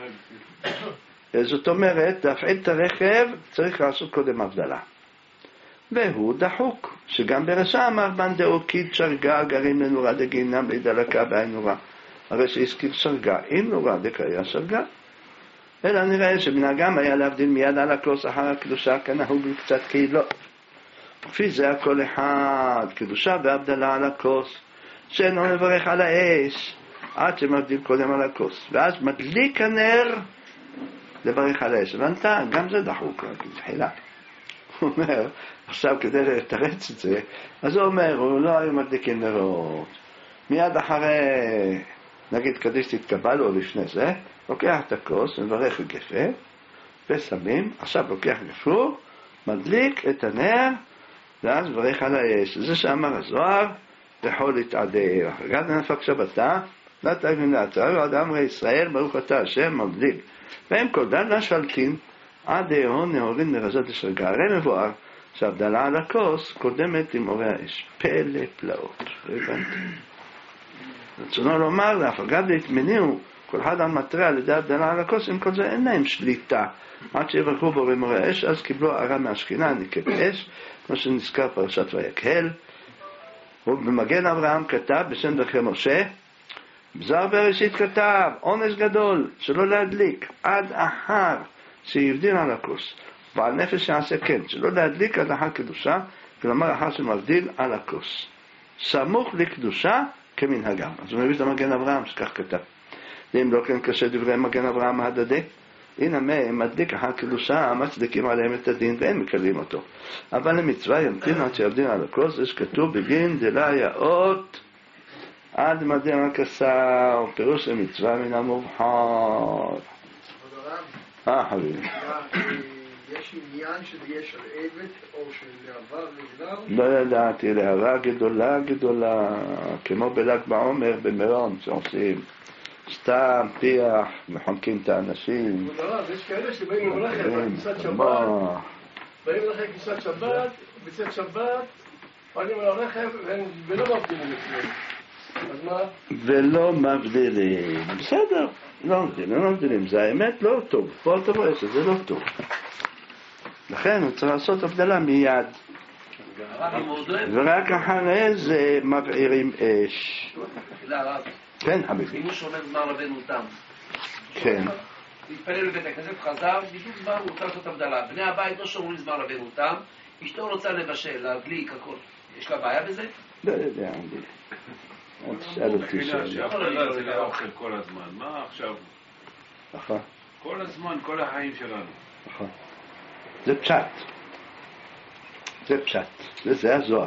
זאת אומרת, להפעיל את הרכב צריך לעשות קודם הבדלה. והוא דחוק, שגם ברשע אמר בן דאוקיד שרגע גרים לנורה דגינם להדלקה בעין נורה. הרי שהזכיר שרגע, אם נורה דקריה שרגע. אלא נראה שמנהגם היה להבדיל מיד על הכוס אחר הקדושה, כנהוג קצת קהילות. לפי זה הכל אחד, קדושה והבדלה על הכוס, שאינו מברך על האש, עד שמבדיל קודם על הכוס. ואז מדליק הנר לברך על האש. הבנת? גם זה דחוק, תחילה. הוא אומר, עכשיו כדי לתרץ את זה, אז הוא אומר, הוא לא היו מדליקים נרות. מיד אחרי, נגיד קדיש תתקבל או לפני זה, לוקח את הכוס, מברך גפה, ושמים, עכשיו לוקח גפרור, מדליק את הנר, ואז מברך על האש. זה שאמר הזוהר, יכול להתעדר. גד נפק שבתה, לא תאמין לעצר, ועד אמרי ישראל, ברוך אתה השם, מבדיל. והם כל דן לשלטין, עד ההון נהורין מרזות לשרגע. הרי מבואר, שהבדלה על הכוס קודמת עם אורי האש. פלא פלאות. הבנתי. רצונו לומר, להפגד להתמניעו, כל אחד המטרה על ידי הבדלה על הכוס, עם כל זה אין להם שליטה. עד שיברכו בו במורה אש, אז קיבלו ערה מהשכינה, נקב אש, כמו שנזכר פרשת ויקהל. ובמגן אברהם כתב בשם דרכי משה, בזוהר בראשית כתב, עונש גדול, שלא להדליק, עד אחר שיבדיל על הכוס. ועל נפש יעשה כן, שלא להדליק עד אחר קדושה, כלומר אחר שמבדיל על הכוס. סמוך לקדושה כמנהגם. אז הוא מביא את המגן אברהם, שכך כתב. ואם לא כן קשה דברי מגן אברהם ההדדי, הנה מה, מדליק אחר קדושה, מצדיקים עליהם את הדין ואין מקלים אותו. אבל למצווה ימתין עד שיבדיל על הכוס, זה שכתוב בגין דלה יאות עד מדין הכסה, או פירוש למצווה מן המובחר. אה חביבי. יש עניין שזה יש על עבד או של להבה רגליו? לא ידעתי, להבה גדולה גדולה, כמו בל"ג בעומר במירון שעושים סתם פיח, מחמקים את האנשים. יש כאלה שבאים ללכת בכניסת שבת, באים ללכת בכניסת שבת, בכניסת שבת, עולים על הרכב ולא מבדילים אצלם. אז מה? ולא מבדילים, בסדר, לא מבדילים, לא מבדילים, זה האמת לא טוב, פה אתה רואה שזה לא טוב. לכן הוא צריך לעשות הבדלה מיד. ורק אחרי זה מבעירים אש. כן, חביבי. אם הוא שומר זמן רבנו תם. כן. התפלל בבית הכנסת, חזר, בדיוק זמן הוא רוצה לעשות הבדלה. בני הבית לא שומרים זמן רבנו תם, אשתו רוצה לבשל, להדליק, הכל. יש לה בעיה בזה? לא יודע, אל תשאל אותי שאלה. שהבדלה זה לאוכל כל הזמן. מה עכשיו? נכון. כל הזמן, כל החיים שלנו. נכון. זה פשט. זה פשט. וזה הזוהר.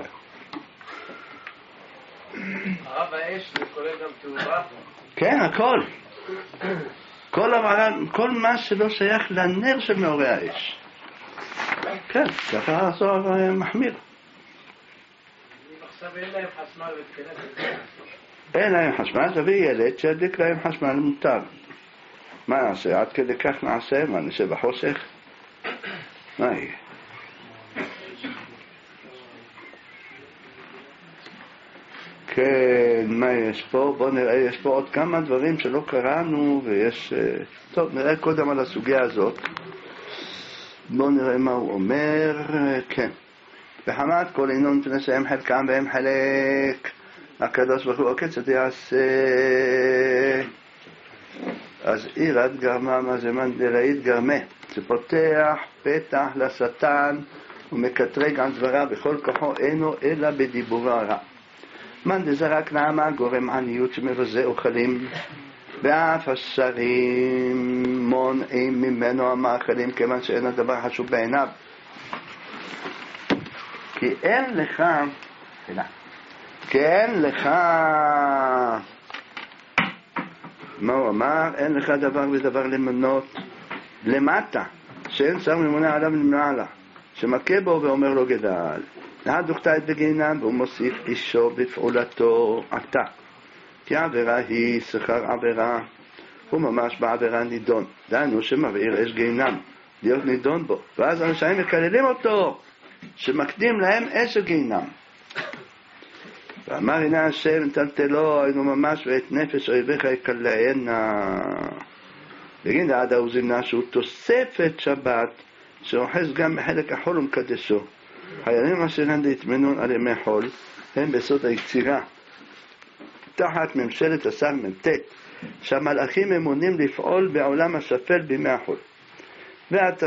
הרב האש זה כולל גם תאורה? כן, הכל. כל, המעלה, כל מה שלא שייך לנר של מאורי האש. כן, ככה הזוהר מחמיר. עכשיו אין להם חשמל ותכנס. אין להם חשמל, תביא ילד שידליק להם חשמל מותר. מה נעשה? עד כדי כך נעשה? מה נעשה בחושך? מה יהיה? כן, מה יש פה? בוא נראה, יש פה עוד כמה דברים שלא קראנו ויש... טוב, נראה קודם על הסוגיה הזאת. בוא נראה מה הוא אומר. כן. בחמת כל עינון פנסם חלקם והם חלק. הקדוש ברוך הוא כיצד יעשה. אז עירת גרמה, מה זה מנדלאית גרמה? זה פותח פתח לשטן ומקטרג על דבריו בכל כוחו אינו אלא בדיבור הרע. מאן דזרק נעמה גורם עניות שמבזה אוכלים, ואף השרים מונעים ממנו המאכלים כיוון שאין הדבר חשוב בעיניו. כי אין לך, כי אין לך, מה הוא אמר? אין לך דבר ודבר למנות למטה, שאין שר ממונה עליו למנוע עליו, שמכה בו ואומר לו גדל. להדוכתה את בגינם, והוא מוסיף אישו בפעולתו עתה. כי העבירה היא שכר עבירה, הוא ממש בעבירה נידון. דענו שמבעיר אש גינם, להיות נידון בו. ואז הרשעים מקללים אותו, שמקדים להם אש גינם. ואמר הנה השם נטלטלו, היינו ממש ואת נפש אויביך יקלענה. בגין דעד האוזינה שהוא תוספת שבת, שאוחז גם בחלק החול ומקדשו. חיילים אשר הם להתמנון על ימי חול, הם בסוד היצירה. תחת ממשלת השר מנטט, שהמלאכים ממונים לפעול בעולם השפל בימי החול. ואתה